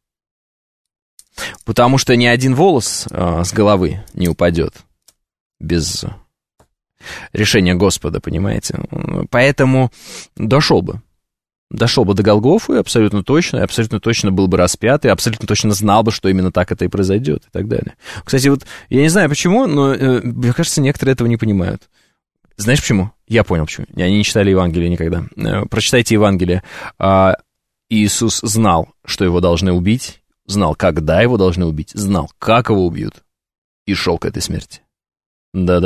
Потому что ни один волос с головы не упадет без решения Господа, понимаете? Поэтому дошел бы до Голгофы, абсолютно точно был бы распят, и абсолютно точно знал бы, что именно так это и произойдет, и так далее. Кстати, вот я не знаю почему, но мне кажется, некоторые этого не понимают. Знаешь почему? Я понял почему. Они не читали Евангелие никогда. Прочитайте Евангелие. Иисус знал, что его должны убить, знал, когда его должны убить, знал, как его убьют, и шел к этой смерти. Да.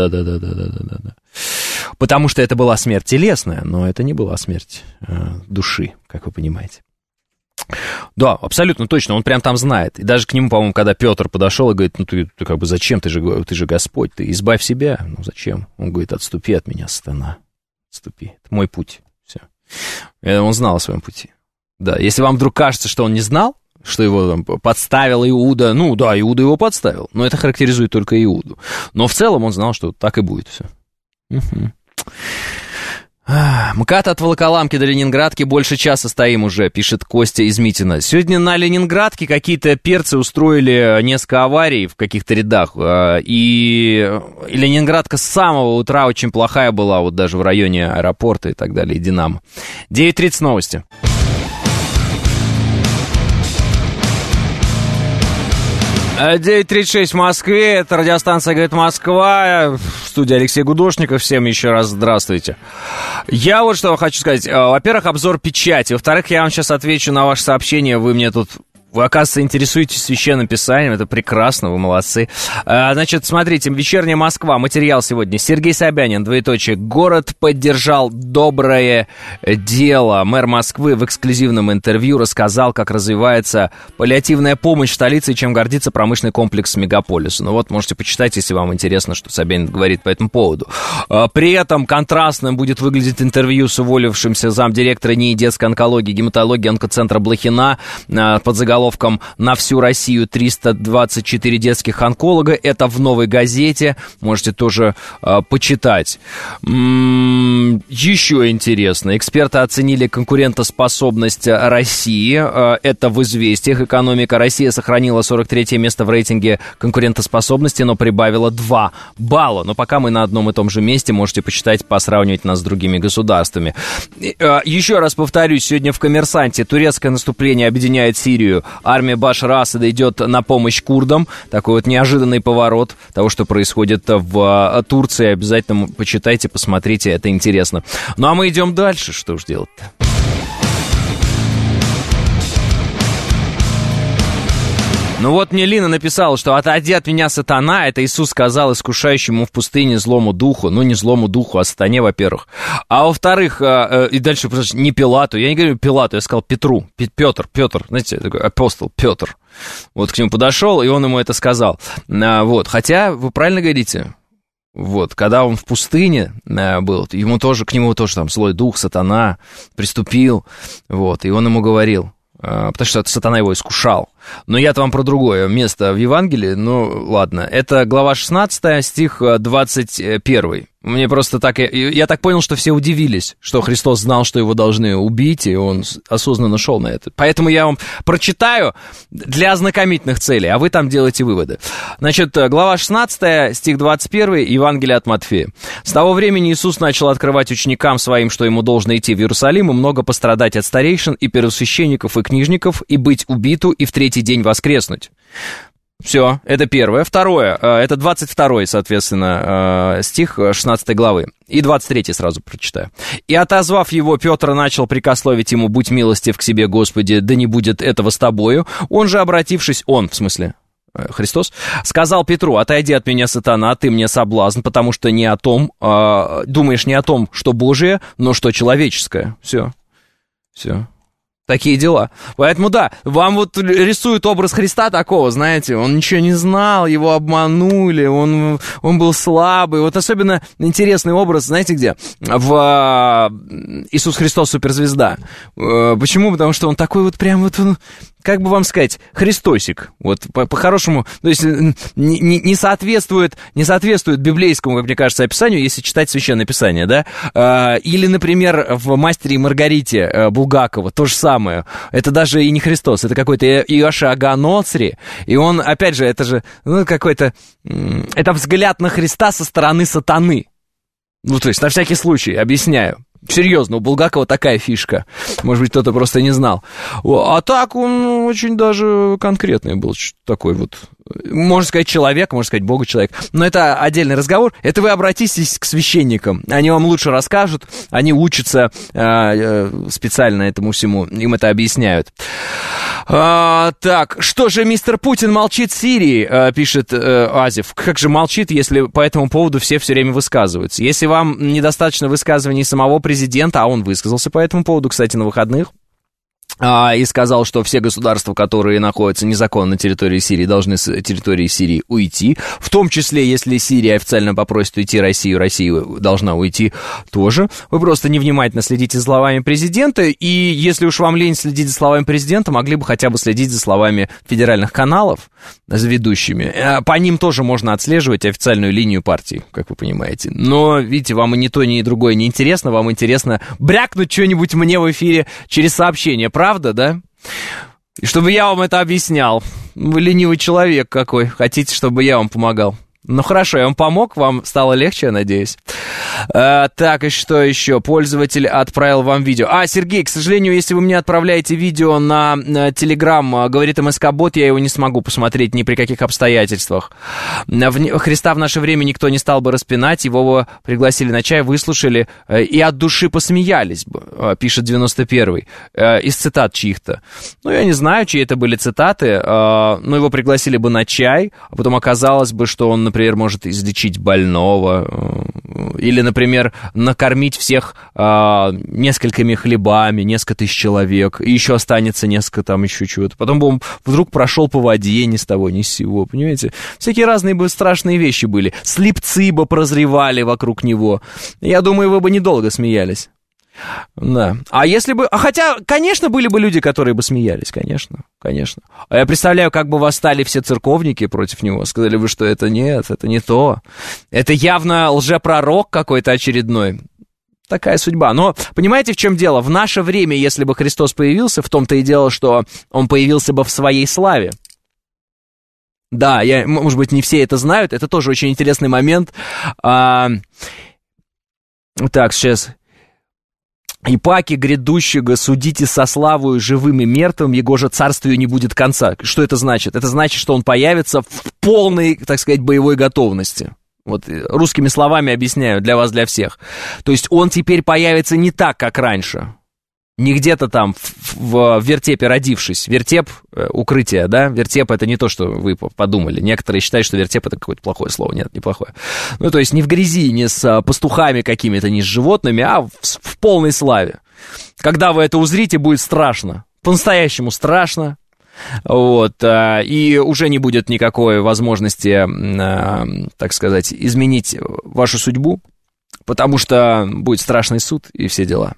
Потому что это была смерть телесная, но это не была смерть души, как вы понимаете. Да, абсолютно точно, он прям там знает. И даже к нему, по-моему, когда Петр подошел и говорит, ну ты как бы зачем, ты же Господь, ты избавь себя. Ну зачем? Он говорит, отступи от меня, сатана, отступи, это мой путь. Все. Он знал о своем пути. Да, если вам вдруг кажется, что он не знал, что его там подставил Иуда, ну да, Иуда его подставил, но это характеризует только Иуду. Но в целом он знал, что так и будет все. МКАД от Волоколамки до Ленинградки больше часа стоим уже, пишет Костя из Митина. Сегодня на Ленинградке какие-то перцы устроили несколько аварий в каких-то рядах, и Ленинградка с самого утра очень плохая была, вот даже в районе аэропорта и так далее, и Динамо. 9:30 новости. 9:36 в Москве, это радиостанция «Говорит Москва», в студии Алексей Гудошников, всем еще раз здравствуйте. Я вот что хочу сказать, во-первых, обзор печати, во-вторых, я вам сейчас отвечу на ваше сообщение, вы мне тут Вы, оказывается, интересуетесь Священным Писанием, это прекрасно, вы молодцы. Значит, смотрите, «Вечерняя Москва», материал сегодня. Сергей Собянин, двоеточие, город поддержал доброе дело. Мэр Москвы в эксклюзивном интервью рассказал, как развивается паллиативная помощь в столице и чем гордится промышленный комплекс мегаполиса. Ну вот, можете почитать, если вам интересно, что Собянин говорит по этому поводу. При этом контрастным будет выглядеть интервью с уволившимся замдиректора НИИ детской онкологии, гематологии онкоцентра Блохина под заголовком «На всю Россию 324 детских онколога». Это в «Новой газете». Можете тоже почитать. Еще интересно. Эксперты оценили конкурентоспособность России. Это в «Известиях». Экономика. Россия сохранила 43-е место в рейтинге конкурентоспособности, но прибавила 2 балла. Но пока мы на одном и том же месте. Можете почитать, посравнивать нас с другими государствами. Еще раз повторюсь, сегодня в «Коммерсанте» турецкое наступление объединяет Сирию. Армия Башара Асада идет на помощь курдам. Такой вот неожиданный поворот того, что происходит в Турции. Обязательно почитайте, посмотрите, это интересно. Ну а мы идем дальше. Что ж делать-то? Ну вот мне Лина написала, что «Отойди от меня, сатана», это Иисус сказал искушающему в пустыне злому духу. Ну, не злому духу, а сатане, во-первых. А во-вторых, и дальше, не Пилату, я не говорю Пилату, я сказал Петру, Петр, знаете, такой апостол Петр. Вот к нему подошел, и он ему это сказал. Вот, хотя вы правильно говорите. Вот, когда он в пустыне был, к нему тоже там злой дух, сатана приступил, вот, и он ему говорил, потому что сатана его искушал. Но я-то вам про другое место в Евангелии, ну, ладно. Это глава 16, стих 21. Мне просто так... Я так понял, что все удивились, что Христос знал, что его должны убить, и он осознанно шел на это. Поэтому я вам прочитаю для ознакомительных целей, а вы там делаете выводы. Значит, глава 16, стих 21, Евангелие от Матфея. «С того времени Иисус начал открывать ученикам своим, что ему должно идти в Иерусалим, и много пострадать от старейшин и первосвященников и книжников, и быть убиту, и в 3-й день воскреснуть». Все, это первое. Второе, это 22-й, соответственно, стих 16 главы. И 23-й сразу прочитаю. «И, отозвав его, Петр начал прикословить ему: будь милостив к себе, Господи, да не будет этого с тобою. Он же, обратившись, Христос, сказал Петру: отойди от меня, сатана, ты мне соблазн, потому что думаешь не о том, что Божие, но что человеческое». Все. Такие дела. Поэтому да, вам вот рисуют образ Христа такого, знаете, он ничего не знал, его обманули, он был слабый. Вот особенно интересный образ, знаете где? В Иисус Христос суперзвезда. Почему? Потому что он такой вот прям вот, как бы вам сказать, Христосик. Вот по-хорошему, то есть не соответствует библейскому, как мне кажется, описанию, если читать Священное Писание, да? Или, например, в «Мастере и Маргарите» Булгакова то же самое. Это даже и не Христос, это какой-то Иоаши Аганоцри, и он, опять же, это же какой-то... Это взгляд на Христа со стороны сатаны. Ну, то есть, на всякий случай, объясняю. Серьезно, у Булгакова такая фишка. Может быть, кто-то просто не знал. А так он очень даже конкретный был. Такой вот, можно сказать, человек, можно сказать, Богу человек. Но это отдельный разговор. Это вы обратитесь к священникам. Они вам лучше расскажут. Они учатся специально этому всему. Им это объясняют. Так, что же мистер Путин молчит в Сирии, пишет Азев. Как же молчит, если по этому поводу все время высказываются? Если вам недостаточно высказываний самого президента, а он высказался по этому поводу, кстати, на выходных, и сказал, что все государства, которые находятся незаконно на территории Сирии, должны с территории Сирии уйти. В том числе, если Сирия официально попросит уйти Россию, Россия должна уйти тоже. Вы просто невнимательно следите за словами президента, и если уж вам лень следить за словами президента, могли бы хотя бы следить за словами федеральных каналов, за ведущими. По ним тоже можно отслеживать официальную линию партии, как вы понимаете. Но, видите, вам и ни то, ни другое не интересно, вам интересно брякнуть что-нибудь мне в эфире через сообщение. Правда, да? И чтобы я вам это объяснял. Вы ленивый человек какой. Хотите, чтобы я вам помогал? Ну, хорошо, я вам помог, вам стало легче, я надеюсь. Так, и что еще? Пользователь отправил вам видео. Сергей, к сожалению, если вы мне отправляете видео на Telegram, говорит МСК-бот, я его не смогу посмотреть ни при каких обстоятельствах. Христа в наше время никто не стал бы распинать, его бы пригласили на чай, выслушали и от души посмеялись бы, пишет 91-й, из цитат чьих-то. Я не знаю, чьи это были цитаты, но его пригласили бы на чай, а потом оказалось бы, что он, например, может излечить больного, или, например, накормить всех несколькими хлебами, несколько тысяч человек, и еще останется несколько там еще чего-то. Потом бы он вдруг прошел по воде ни с того, ни с сего, понимаете? Всякие разные бы страшные вещи были. Слепцы бы прозревали вокруг него. Я думаю, вы бы недолго смеялись. Да. Хотя, конечно, были бы люди, которые бы смеялись, конечно. А я представляю, как бы восстали все церковники против него, сказали бы, что это нет, это не то. Это явно лжепророк какой-то очередной. Такая судьба. Но понимаете, в чем дело? В наше время, если бы Христос появился, в том-то и дело, что он появился бы в своей славе. Да, может быть, не все это знают, это тоже очень интересный момент. Так, сейчас... «И паки грядущего судите со славою живым и мертвым, его же царствию не будет конца». Что это значит? Это значит, что он появится в полной, так сказать, боевой готовности. Вот русскими словами объясняю для вас, для всех. То есть он теперь появится не так, как раньше. Не где-то там в вертепе родившись. Вертеп — укрытие, да? Вертеп — это не то, что вы подумали. Некоторые считают, что вертеп — это какое-то плохое слово. Нет, неплохое. То есть не в грязи, не с пастухами какими-то, не с животными, а в полной славе. Когда вы это узрите, будет страшно. По-настоящему страшно. И уже не будет никакой возможности, так сказать, изменить вашу судьбу, потому что будет страшный суд и все дела.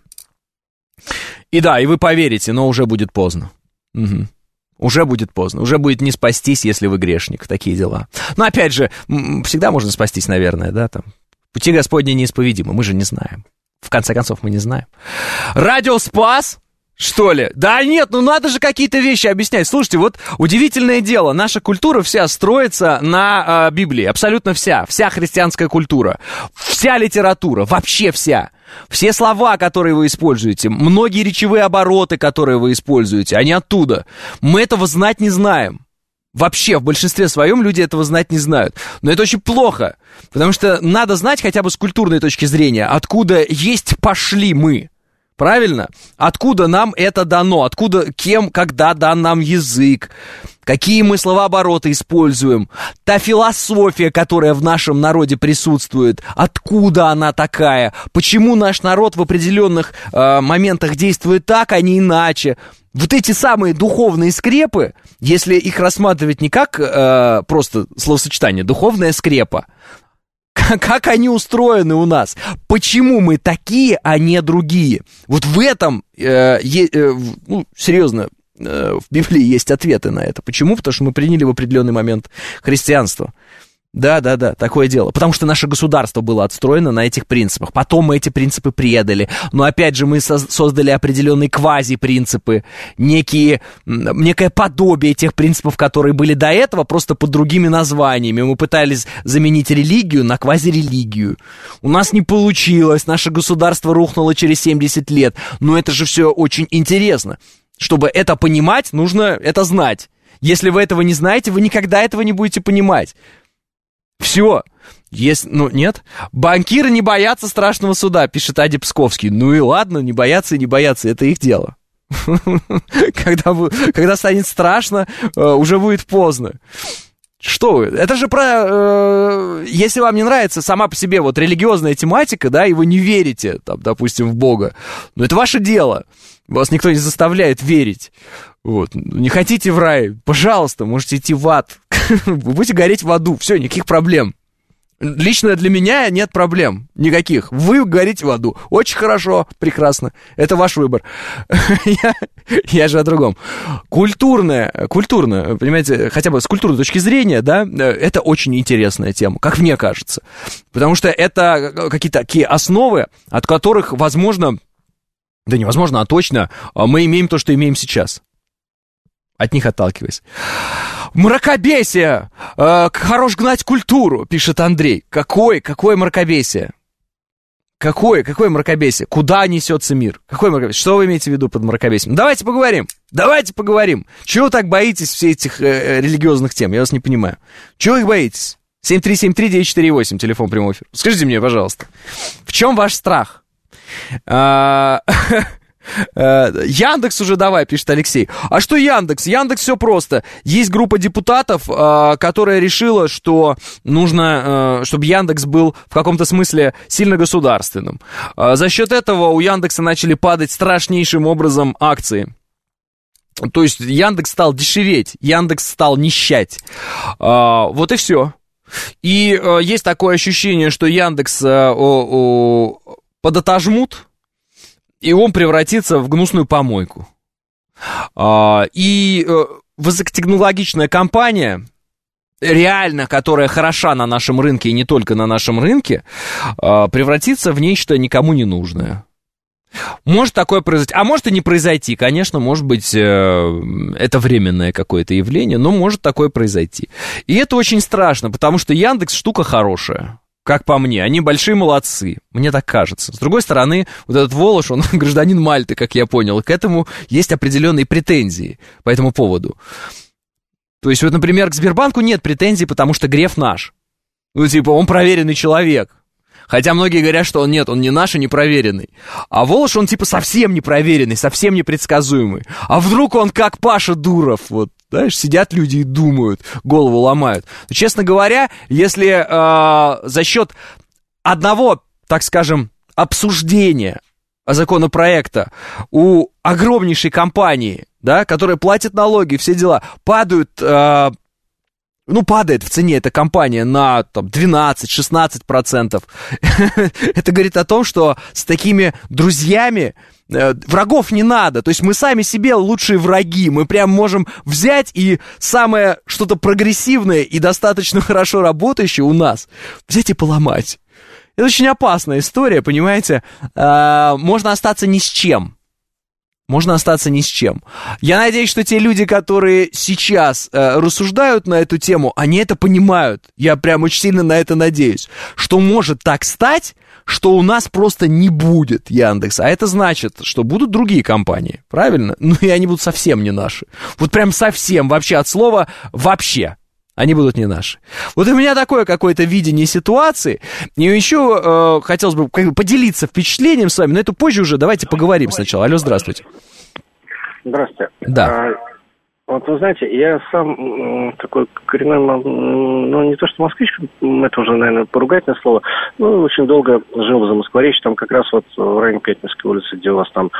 И да, и вы поверите, но уже будет поздно. Угу. Уже будет поздно. Уже будет не спастись, если вы грешник. Такие дела. Но опять же, всегда можно спастись, наверное, да, там. Пути Господни неисповедимы, мы же не знаем. В конце концов, мы не знаем. Радио спас? Что ли? Да нет, надо же какие-то вещи объяснять. Слушайте, вот удивительное дело. Наша культура вся строится на Библии. Абсолютно вся. Вся христианская культура. Вся литература. Вообще вся. Все слова, которые вы используете. Многие речевые обороты, которые вы используете. Они оттуда. Мы этого знать не знаем. Вообще, в большинстве своем люди этого знать не знают. Но это очень плохо. Потому что надо знать хотя бы с культурной точки зрения, откуда пошли мы. Правильно? Откуда нам это дано? Откуда, кем, когда дан нам язык? Какие мы словообороты используем? Та философия, которая в нашем народе присутствует, откуда она такая? Почему наш народ в определенных моментах действует так, а не иначе? Вот эти самые духовные скрепы, если их рассматривать не как просто словосочетание, духовная скрепа, как они устроены у нас? Почему мы такие, а не другие? Вот в этом, серьезно, в Библии есть ответы на это. Почему? Потому что мы приняли в определенный момент христианство. Да, такое дело. Потому что наше государство было отстроено на этих принципах. Потом мы эти принципы предали. Но опять же мы создали определенные квази-принципы, некое подобие тех принципов, которые были до этого, просто под другими названиями. Мы пытались заменить религию на квази-религию. У нас не получилось, наше государство рухнуло через 70 лет. Но это же все очень интересно. Чтобы это понимать, нужно это знать. Если вы этого не знаете, вы никогда этого не будете понимать. Все. Нет. Банкиры не боятся страшного суда, пишет Ади Псковский. И ладно, не боятся и не боятся, это их дело. Когда станет страшно, уже будет поздно. Что вы? Это же про... если вам не нравится сама по себе вот религиозная тематика, да, и вы не верите, там, допустим, в Бога, это ваше дело. Вас никто не заставляет верить. Вот. Не хотите в рай? Пожалуйста, можете идти в ад. Вы будете гореть в аду. Все, никаких проблем. Лично для меня нет проблем. Никаких. Вы горите в аду. Очень хорошо, прекрасно. Это ваш выбор. Я же о другом. Культурно, понимаете, хотя бы с культурной точки зрения, да, это очень интересная тема, как мне кажется. Потому что это какие-то такие основы, от которых, возможно, да невозможно, а точно, мы имеем то, что имеем сейчас. От них отталкиваясь. Мракобесие! Хорош гнать культуру, пишет Андрей. Какое мракобесие? Какое мракобесие? Куда несется мир? Какое мракобесие? Что вы имеете в виду под мракобесием? Давайте поговорим. Чего вы так боитесь всех этих религиозных тем? Я вас не понимаю. Чего вы их боитесь? 7373948, телефон прямого эфира. Скажите мне, пожалуйста, в чем ваш страх? Яндекс уже давай, пишет Алексей. А что Яндекс? Яндекс все просто. Есть группа депутатов, которая решила, что нужно, чтобы Яндекс был в каком-то смысле сильно государственным. За счет этого у Яндекса начали падать страшнейшим образом акции. То есть Яндекс стал дешеветь, Яндекс стал нищать. Вот и все. И есть такое ощущение, что Яндекс подотожмут, и он превратится в гнусную помойку. И высокотехнологичная компания, реально, которая хороша на нашем рынке и не только на нашем рынке, превратится в нечто никому не нужное. Может такое произойти, а может и не произойти. Конечно, может быть, это временное какое-то явление, но может такое произойти. И это очень страшно, потому что Яндекс штука хорошая. Как по мне, они большие молодцы, мне так кажется. С другой стороны, вот этот Волош, он гражданин Мальты, как я понял, и к этому есть определенные претензии по этому поводу. То есть, вот, например, к Сбербанку нет претензий, потому что Греф наш. Ну, типа, он проверенный человек. Хотя многие говорят, что он не наш и не проверенный. А Волош, он типа совсем не проверенный, совсем непредсказуемый. А вдруг он как Паша Дуров, вот. Знаешь, сидят люди и думают, голову ломают. Но, честно говоря, если за счет одного, так скажем, обсуждения законопроекта у огромнейшей компании, да, которая платит налоги, все дела, падает в цене эта компания на 12-16%. Это говорит о том, что с такими друзьями врагов не надо, то есть мы сами себе лучшие враги, мы прям можем взять и самое что-то прогрессивное и достаточно хорошо работающее у нас взять и поломать. Это очень опасная история, понимаете, можно остаться ни с чем. Я надеюсь, что те люди, которые сейчас рассуждают на эту тему, они это понимают. Я прям очень сильно на это надеюсь. Что может так стать, что у нас просто не будет Яндекса. А это значит, что будут другие компании, правильно? Ну и они будут совсем не наши. Вот прям совсем, вообще от слова «вообще». Они будут не наши. Вот у меня такое какое-то видение ситуации. И еще хотелось бы поделиться впечатлением с вами, но это позже уже. Давайте поговорим сначала. Алло, здравствуйте. Здравствуйте. Да. Вот вы знаете, я сам такой коренной, не то что москвич, это уже, наверное, поругательное слово, очень долго жил в Замоскворечье, там как раз вот в районе Пятницкой улицы, где у вас там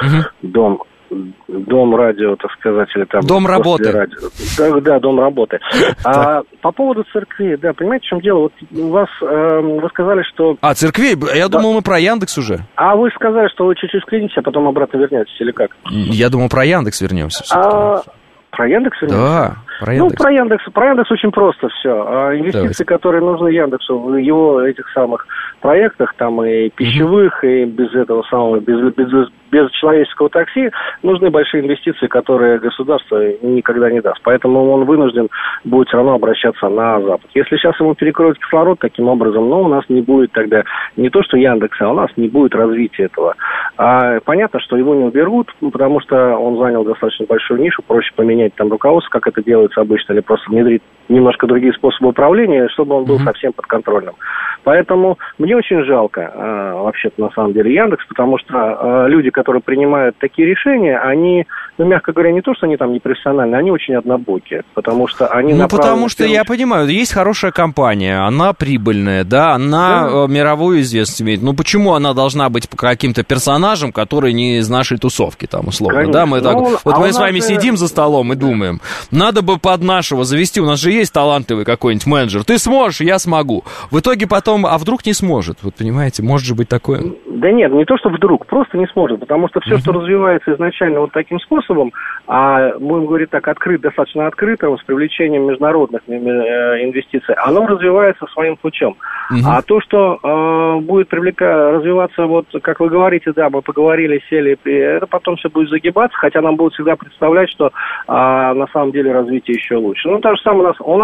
дом радио, так сказать, или там... Дом работы. Да, дом работы. А по поводу церкви, да, понимаете, в чем дело? Вот у вас, вы сказали, что... церкви? Я думал, мы про Яндекс уже. А вы сказали, что вы чуть-чуть склинитесь, а потом обратно вернетесь, или как? Я думал, про Яндекс вернемся. Про Яндекс вернемся? Да, про Яндекс. Про Яндекс очень просто все. Инвестиции, которые нужны Яндексу в его этих самых проектах, там и пищевых, и без этого самого, без человеческого такси, нужны большие инвестиции, которые государство никогда не даст. Поэтому он вынужден будет все равно обращаться на Запад. Если сейчас ему перекроют кислород таким образом, у нас не будет тогда не то, что Яндекса, а у нас не будет развития этого. Понятно, что его не уберут, потому что он занял достаточно большую нишу, проще поменять там руководство, как это делается обычно, или просто внедрить немножко другие способы управления, чтобы он был совсем подконтрольным. Поэтому мне очень жалко, вообще-то, на самом деле, Яндекс, потому что люди, которые принимают такие решения, они, мягко говоря, не то, что они там непрофессиональные, они очень однобокие, потому что они... потому что, я понимаю, есть хорошая компания, она прибыльная, да, она мировую известность имеет. Почему она должна быть каким-то персонажем, который не из нашей тусовки, там, условно, конечно. Да? Мы мы с вами сидим за столом и думаем, надо бы под нашего завести, у нас же есть талантливый какой-нибудь менеджер, ты сможешь, я смогу. В итоге потом, а вдруг не сможет, вот понимаете, может же быть такое? Да нет, не то, что вдруг, просто не сможет, потому что все, что развивается изначально вот таким способом, будем говорить так, достаточно открытым, с привлечением международных инвестиций, оно развивается своим путем. А то, что будет развиваться, вот как вы говорите, да, мы поговорили, сели, это потом все будет загибаться, хотя нам будут всегда представлять, что на самом деле развитие еще лучше. То же самое у нас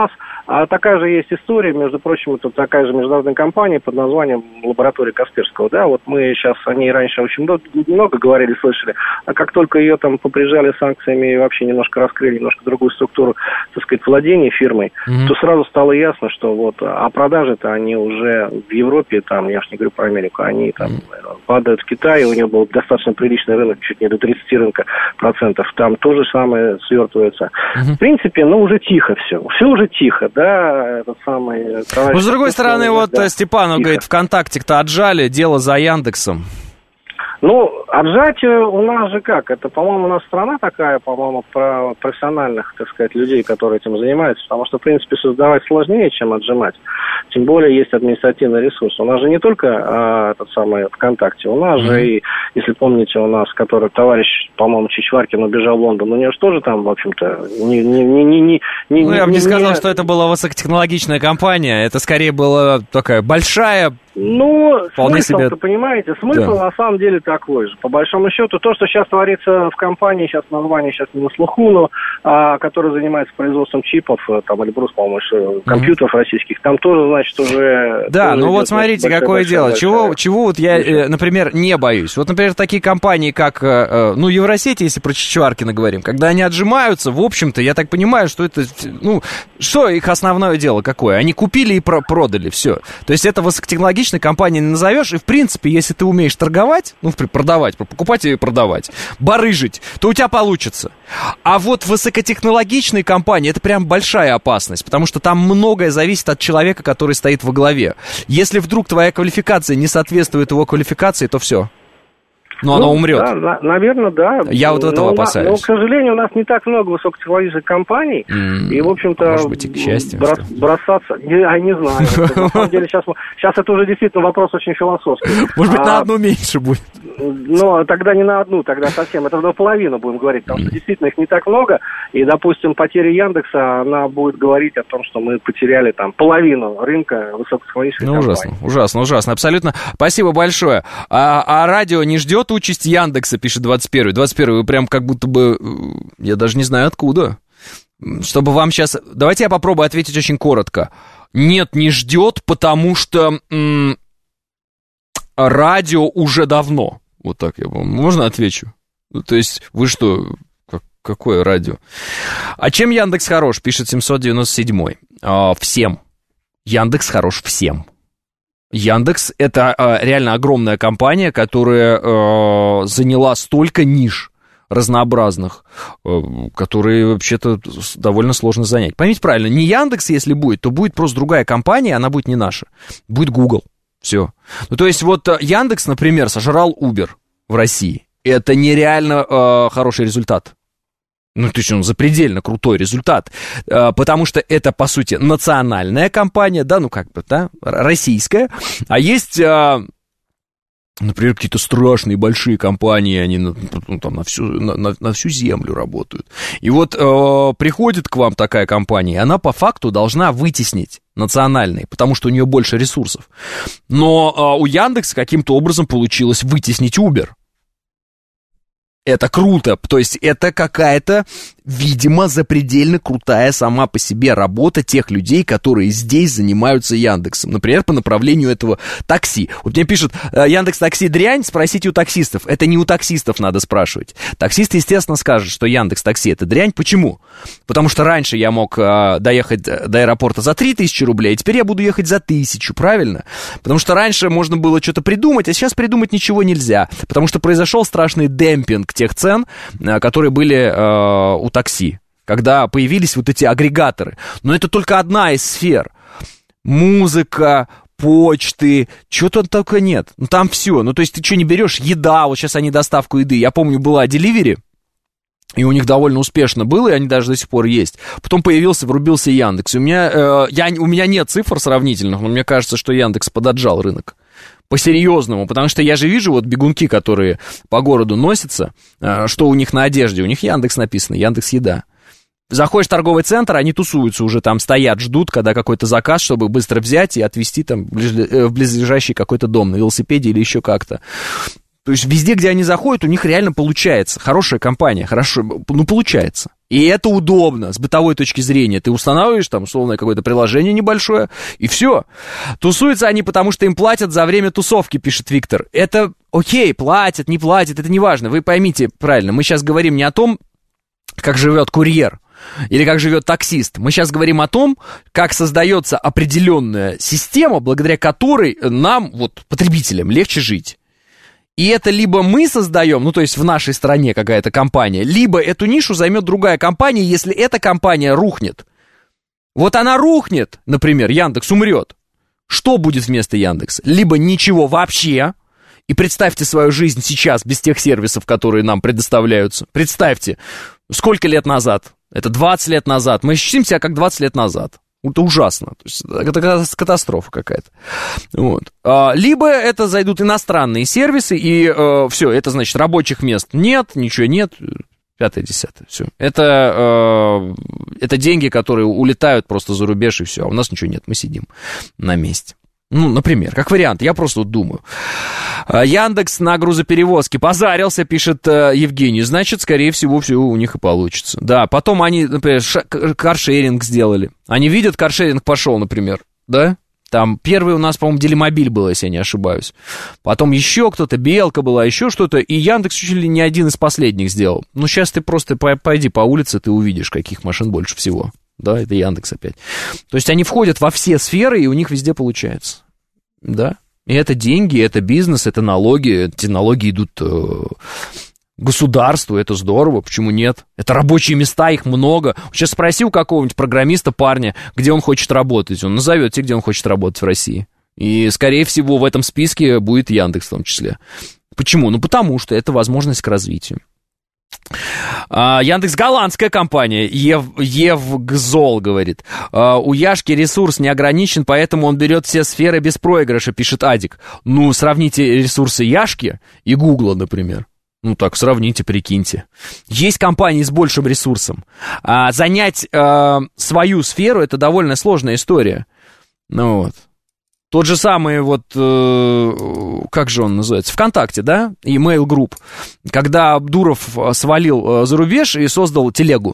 А такая же есть история, между прочим, это такая же международная компания под названием «Лаборатория Касперского». Да, вот мы сейчас о ней раньше очень много говорили, слышали, а как только ее там поприжали санкциями и вообще немножко раскрыли, немножко другую структуру, так сказать, владения фирмой, то сразу стало ясно, что вот, а продажи-то они уже в Европе, там, я уж не говорю про Америку, они там падают в Китае, у него был достаточно приличный рынок, чуть не до 30 процентов, там то же самое свертывается. В принципе, уже тихо все уже тихо, да, этот самый... с другой стороны, вот да, Степан, он говорит, ВКонтакте-то отжали, дело за Яндексом. Отжать у нас же как? Это, по-моему, у нас страна такая, по-моему, про профессиональных, так сказать, людей, которые этим занимаются. Потому что, в принципе, создавать сложнее, чем отжимать. Тем более есть административный ресурс. У нас же не только этот самый ВКонтакте. У нас же и, если помните, у нас, который товарищ, по-моему, Чичваркин убежал в Лондон, у него же тоже там, в общем-то, я бы не сказал, что это была высокотехнологичная компания. Это скорее была такая большая... смысл-то, понимаете, смысл на самом деле такой же. По большому счету, то, что сейчас творится в компании, сейчас название сейчас не на слуху, но который занимается производством чипов, там, Эльбрус, по-моему, компьютеров российских, там тоже, значит, уже... Да, вот смотрите, какое дело. Чего вот я, например, не боюсь. Вот, например, такие компании, как, Евросети, если про Чичваркина говорим, когда они отжимаются, в общем-то, я так понимаю, что это, что их основное дело какое? Они купили и продали, все. То есть это высокотехнологичная компания не назовешь, и, в принципе, если ты умеешь торговать, продавать, покупать и продавать, барыжить, то у тебя получится. А вот высокотехнологичные компании, это прям большая опасность, потому что там многое зависит от человека, который стоит во главе. Если вдруг твоя квалификация не соответствует его квалификации, то все. Она умрет. Да, наверное, да. Я вот этого опасаюсь. Но, к сожалению, у нас не так много высокотехнологичных компаний. И, в общем-то, может быть, и к счастью. Бросаться... Не знаю. На самом деле, сейчас это уже действительно вопрос очень философский. Может быть, на одну меньше будет. Тогда не на одну, тогда совсем. Это наполовину будем говорить, потому что действительно их не так много. И, допустим, потеря Яндекса, она будет говорить о том, что мы потеряли там половину рынка высокотехнологичных компаний. Ужасно. Абсолютно. Спасибо большое. А радио не ждет участь Яндекса, пишет 21-й. 21-й, вы прям как будто бы... Я даже не знаю откуда. Чтобы вам сейчас... Давайте я попробую ответить очень коротко. Нет, не ждет, потому что радио уже давно. Вот так я вам... Можно отвечу? То есть вы что... Какое радио? А чем Яндекс хорош, пишет 797-й. Всем. Яндекс хорош всем. Яндекс — это реально огромная компания, которая заняла столько ниш разнообразных, которые вообще-то довольно сложно занять. Поймите правильно, не Яндекс, если будет, то будет просто другая компания, она будет не наша. Будет Google. Все. То есть вот Яндекс, например, сожрал Uber в России. Это нереально хороший результат. То есть он запредельно крутой результат, потому что это, по сути, национальная компания, российская, а есть, например, какие-то страшные большие компании, они там на всю землю работают. И вот приходит к вам такая компания, и она по факту должна вытеснить национальные, потому что у нее больше ресурсов. Но у Яндекса каким-то образом получилось вытеснить Uber. Это круто, то есть это какая-то, видимо, запредельно крутая сама по себе работа тех людей, которые здесь занимаются Яндексом. Например, по направлению этого такси. Вот мне пишут, Яндекс.Такси дрянь, спросите у таксистов. Это не у таксистов надо спрашивать. Таксист, естественно, скажет, что Яндекс.Такси это дрянь. Почему? Потому что раньше я мог доехать до аэропорта за 3000 рублей, а теперь я буду ехать за 1000, правильно? Потому что раньше можно было что-то придумать, а сейчас придумать ничего нельзя. Потому что произошел страшный демпинг тех цен, которые были у такси, когда появились вот эти агрегаторы. Но это только одна из сфер. Музыка, почты, чего-то только нет. Там все. То есть ты что не берешь? Еда, вот сейчас они доставку еды. Я помню, была Delivery, и у них довольно успешно было, и они даже до сих пор есть. Потом врубился Яндекс. У меня нет цифр сравнительных, но мне кажется, что Яндекс подотжал рынок. По-серьезному, потому что я же вижу вот бегунки, которые по городу носятся, что у них на одежде, у них Яндекс написано, Яндекс.Еда. Заходишь в торговый центр, они тусуются уже, там стоят, ждут, когда какой-то заказ, чтобы быстро взять и отвезти там в близлежащий какой-то дом на велосипеде или еще как-то. То есть везде, где они заходят, у них реально получается. Хорошая компания, хорошо, ну, получается. И это удобно с бытовой точки зрения. Ты устанавливаешь там, условно, какое-то приложение небольшое, и все. Тусуются они, потому что им платят за время тусовки, пишет Виктор. Это окей, платят, не платят, это не важно. Вы поймите правильно, мы сейчас говорим не о том, как живет курьер или как живет таксист. Мы сейчас говорим о том, как создается определенная система, благодаря которой нам, вот, потребителям, легче жить. И это либо мы создаем, ну, то есть в нашей стране какая-то компания, либо эту нишу займет другая компания, если эта компания рухнет. Вот она рухнет, например, Яндекс умрет. Что будет вместо Яндекса? Либо ничего вообще, и представьте свою жизнь сейчас без тех сервисов, которые нам предоставляются. Представьте, сколько лет назад? Это 20 лет назад. Мы ощутим себя как 20 лет назад. Это ужасно. То есть, это катастрофа какая-то. Вот. Либо это зайдут иностранные сервисы, и все, это значит рабочих мест нет, ничего нет, 5-10, все. Это деньги, которые улетают просто за рубеж, и все. А у нас ничего нет, мы сидим на месте. Ну, например, как вариант, я просто вот думаю. Яндекс на грузоперевозке позарился, пишет Евгений. Значит, скорее всего, все у них и получится. Да, потом они, например, каршеринг сделали. Они видят, каршеринг пошел, например, да? Там первый у нас, по-моему, Делимобиль был, если я не ошибаюсь. Потом еще кто-то, Белка была, еще что-то. И Яндекс чуть ли не один из последних сделал. Ну, сейчас ты просто пойди по улице, ты увидишь, каких машин больше всего. Да, это Яндекс опять. То есть они входят во все сферы, и у них везде получается. Да. И это деньги, это бизнес, это налоги. Эти налоги идут государству, это здорово, почему нет? Это рабочие места, их много. Сейчас спроси у какого-нибудь программиста, парня, где он хочет работать. Он назовет тебе, где он хочет работать в России. И, скорее всего, в этом списке будет Яндекс в том числе. Почему? Ну, потому что это возможность к развитию. Яндекс голландская компания, Евгзол говорит. У Яшки ресурс не ограничен, поэтому он берет все сферы без проигрыша, пишет Адик. Ну, сравните ресурсы Яшки и Гугла, например. Ну так, сравните, прикиньте. Есть компании с большим ресурсом. Занять свою сферу — это довольно сложная история. Ну вот. Тот же самый, вот, как же он называется, ВКонтакте, да, и Mail Group, когда Дуров свалил за рубеж и создал телегу.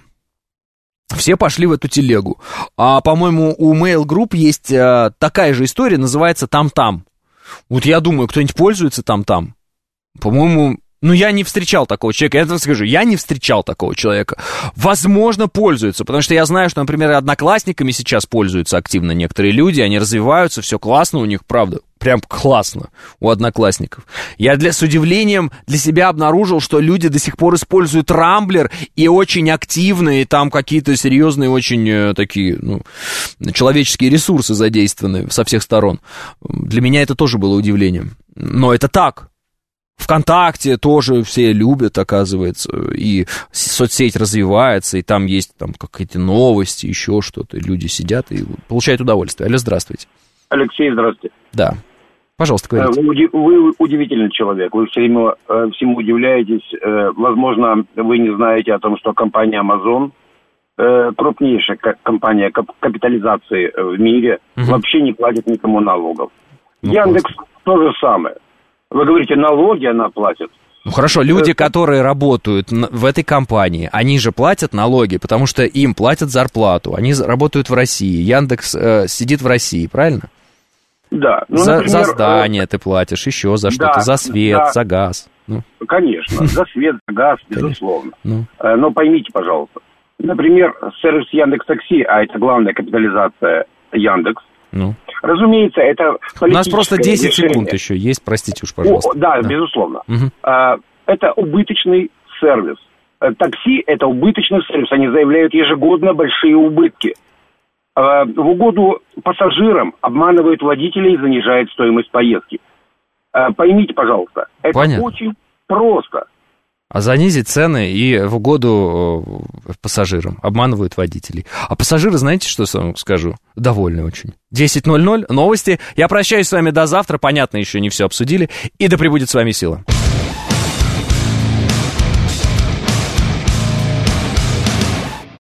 Все пошли в эту телегу. А, по-моему, у Mail Group есть такая же история, называется «Там-там». Вот я думаю, кто-нибудь пользуется «Там-там»? По-моему... Ну, я не встречал такого человека, я это скажу, я не встречал такого человека. Возможно, пользуются, потому что я знаю, что, например, Одноклассниками сейчас пользуются активно некоторые люди, они развиваются, все классно у них, правда, прям классно у Одноклассников. Я с удивлением для себя обнаружил, что люди до сих пор используют Рамблер и очень активно, и там какие-то серьезные очень такие, ну, человеческие ресурсы задействованы со всех сторон. Для меня это тоже было удивлением, но это так. ВКонтакте тоже все любят, оказывается, и соцсеть развивается, и там есть там какие-то новости, еще что-то, люди сидят и получают удовольствие. Алло, здравствуйте. Алексей, здравствуйте. Да, пожалуйста, говорите. Вы удивительный человек, вы все время всему удивляетесь. Возможно, вы не знаете о том, что компания Amazon, крупнейшая компания капитализации в мире, вообще не платит никому налогов. Яндекс то же самое. Вы говорите, налоги она платит. Ну хорошо, люди, которые работают в этой компании, они же платят налоги, потому что им платят зарплату. Они работают в России. Яндекс сидит в России, правильно? Да. Ну, например, за здание ты платишь, еще за что-то, за свет, за газ. Ну. Конечно, за свет, за газ, безусловно. Но поймите, пожалуйста. Например, сервис Яндекс.Такси, а это главная капитализация Яндекс. Ну. Разумеется, это политическое У нас просто 10 решение. секунд еще есть, простите уж, пожалуйста. Да, безусловно. Это убыточный сервис. Такси – это убыточный сервис. Они заявляют ежегодно большие убытки. В угоду пассажирам обманывают водителей и занижают стоимость поездки. Поймите, пожалуйста, это очень просто. А занизить цены и в угоду пассажирам. Обманывают водителей. А пассажиры, знаете, что я вам скажу? Довольны очень. 10:00, новости. Я прощаюсь с вами до завтра. Понятно, еще не все обсудили. И да пребудет с вами сила.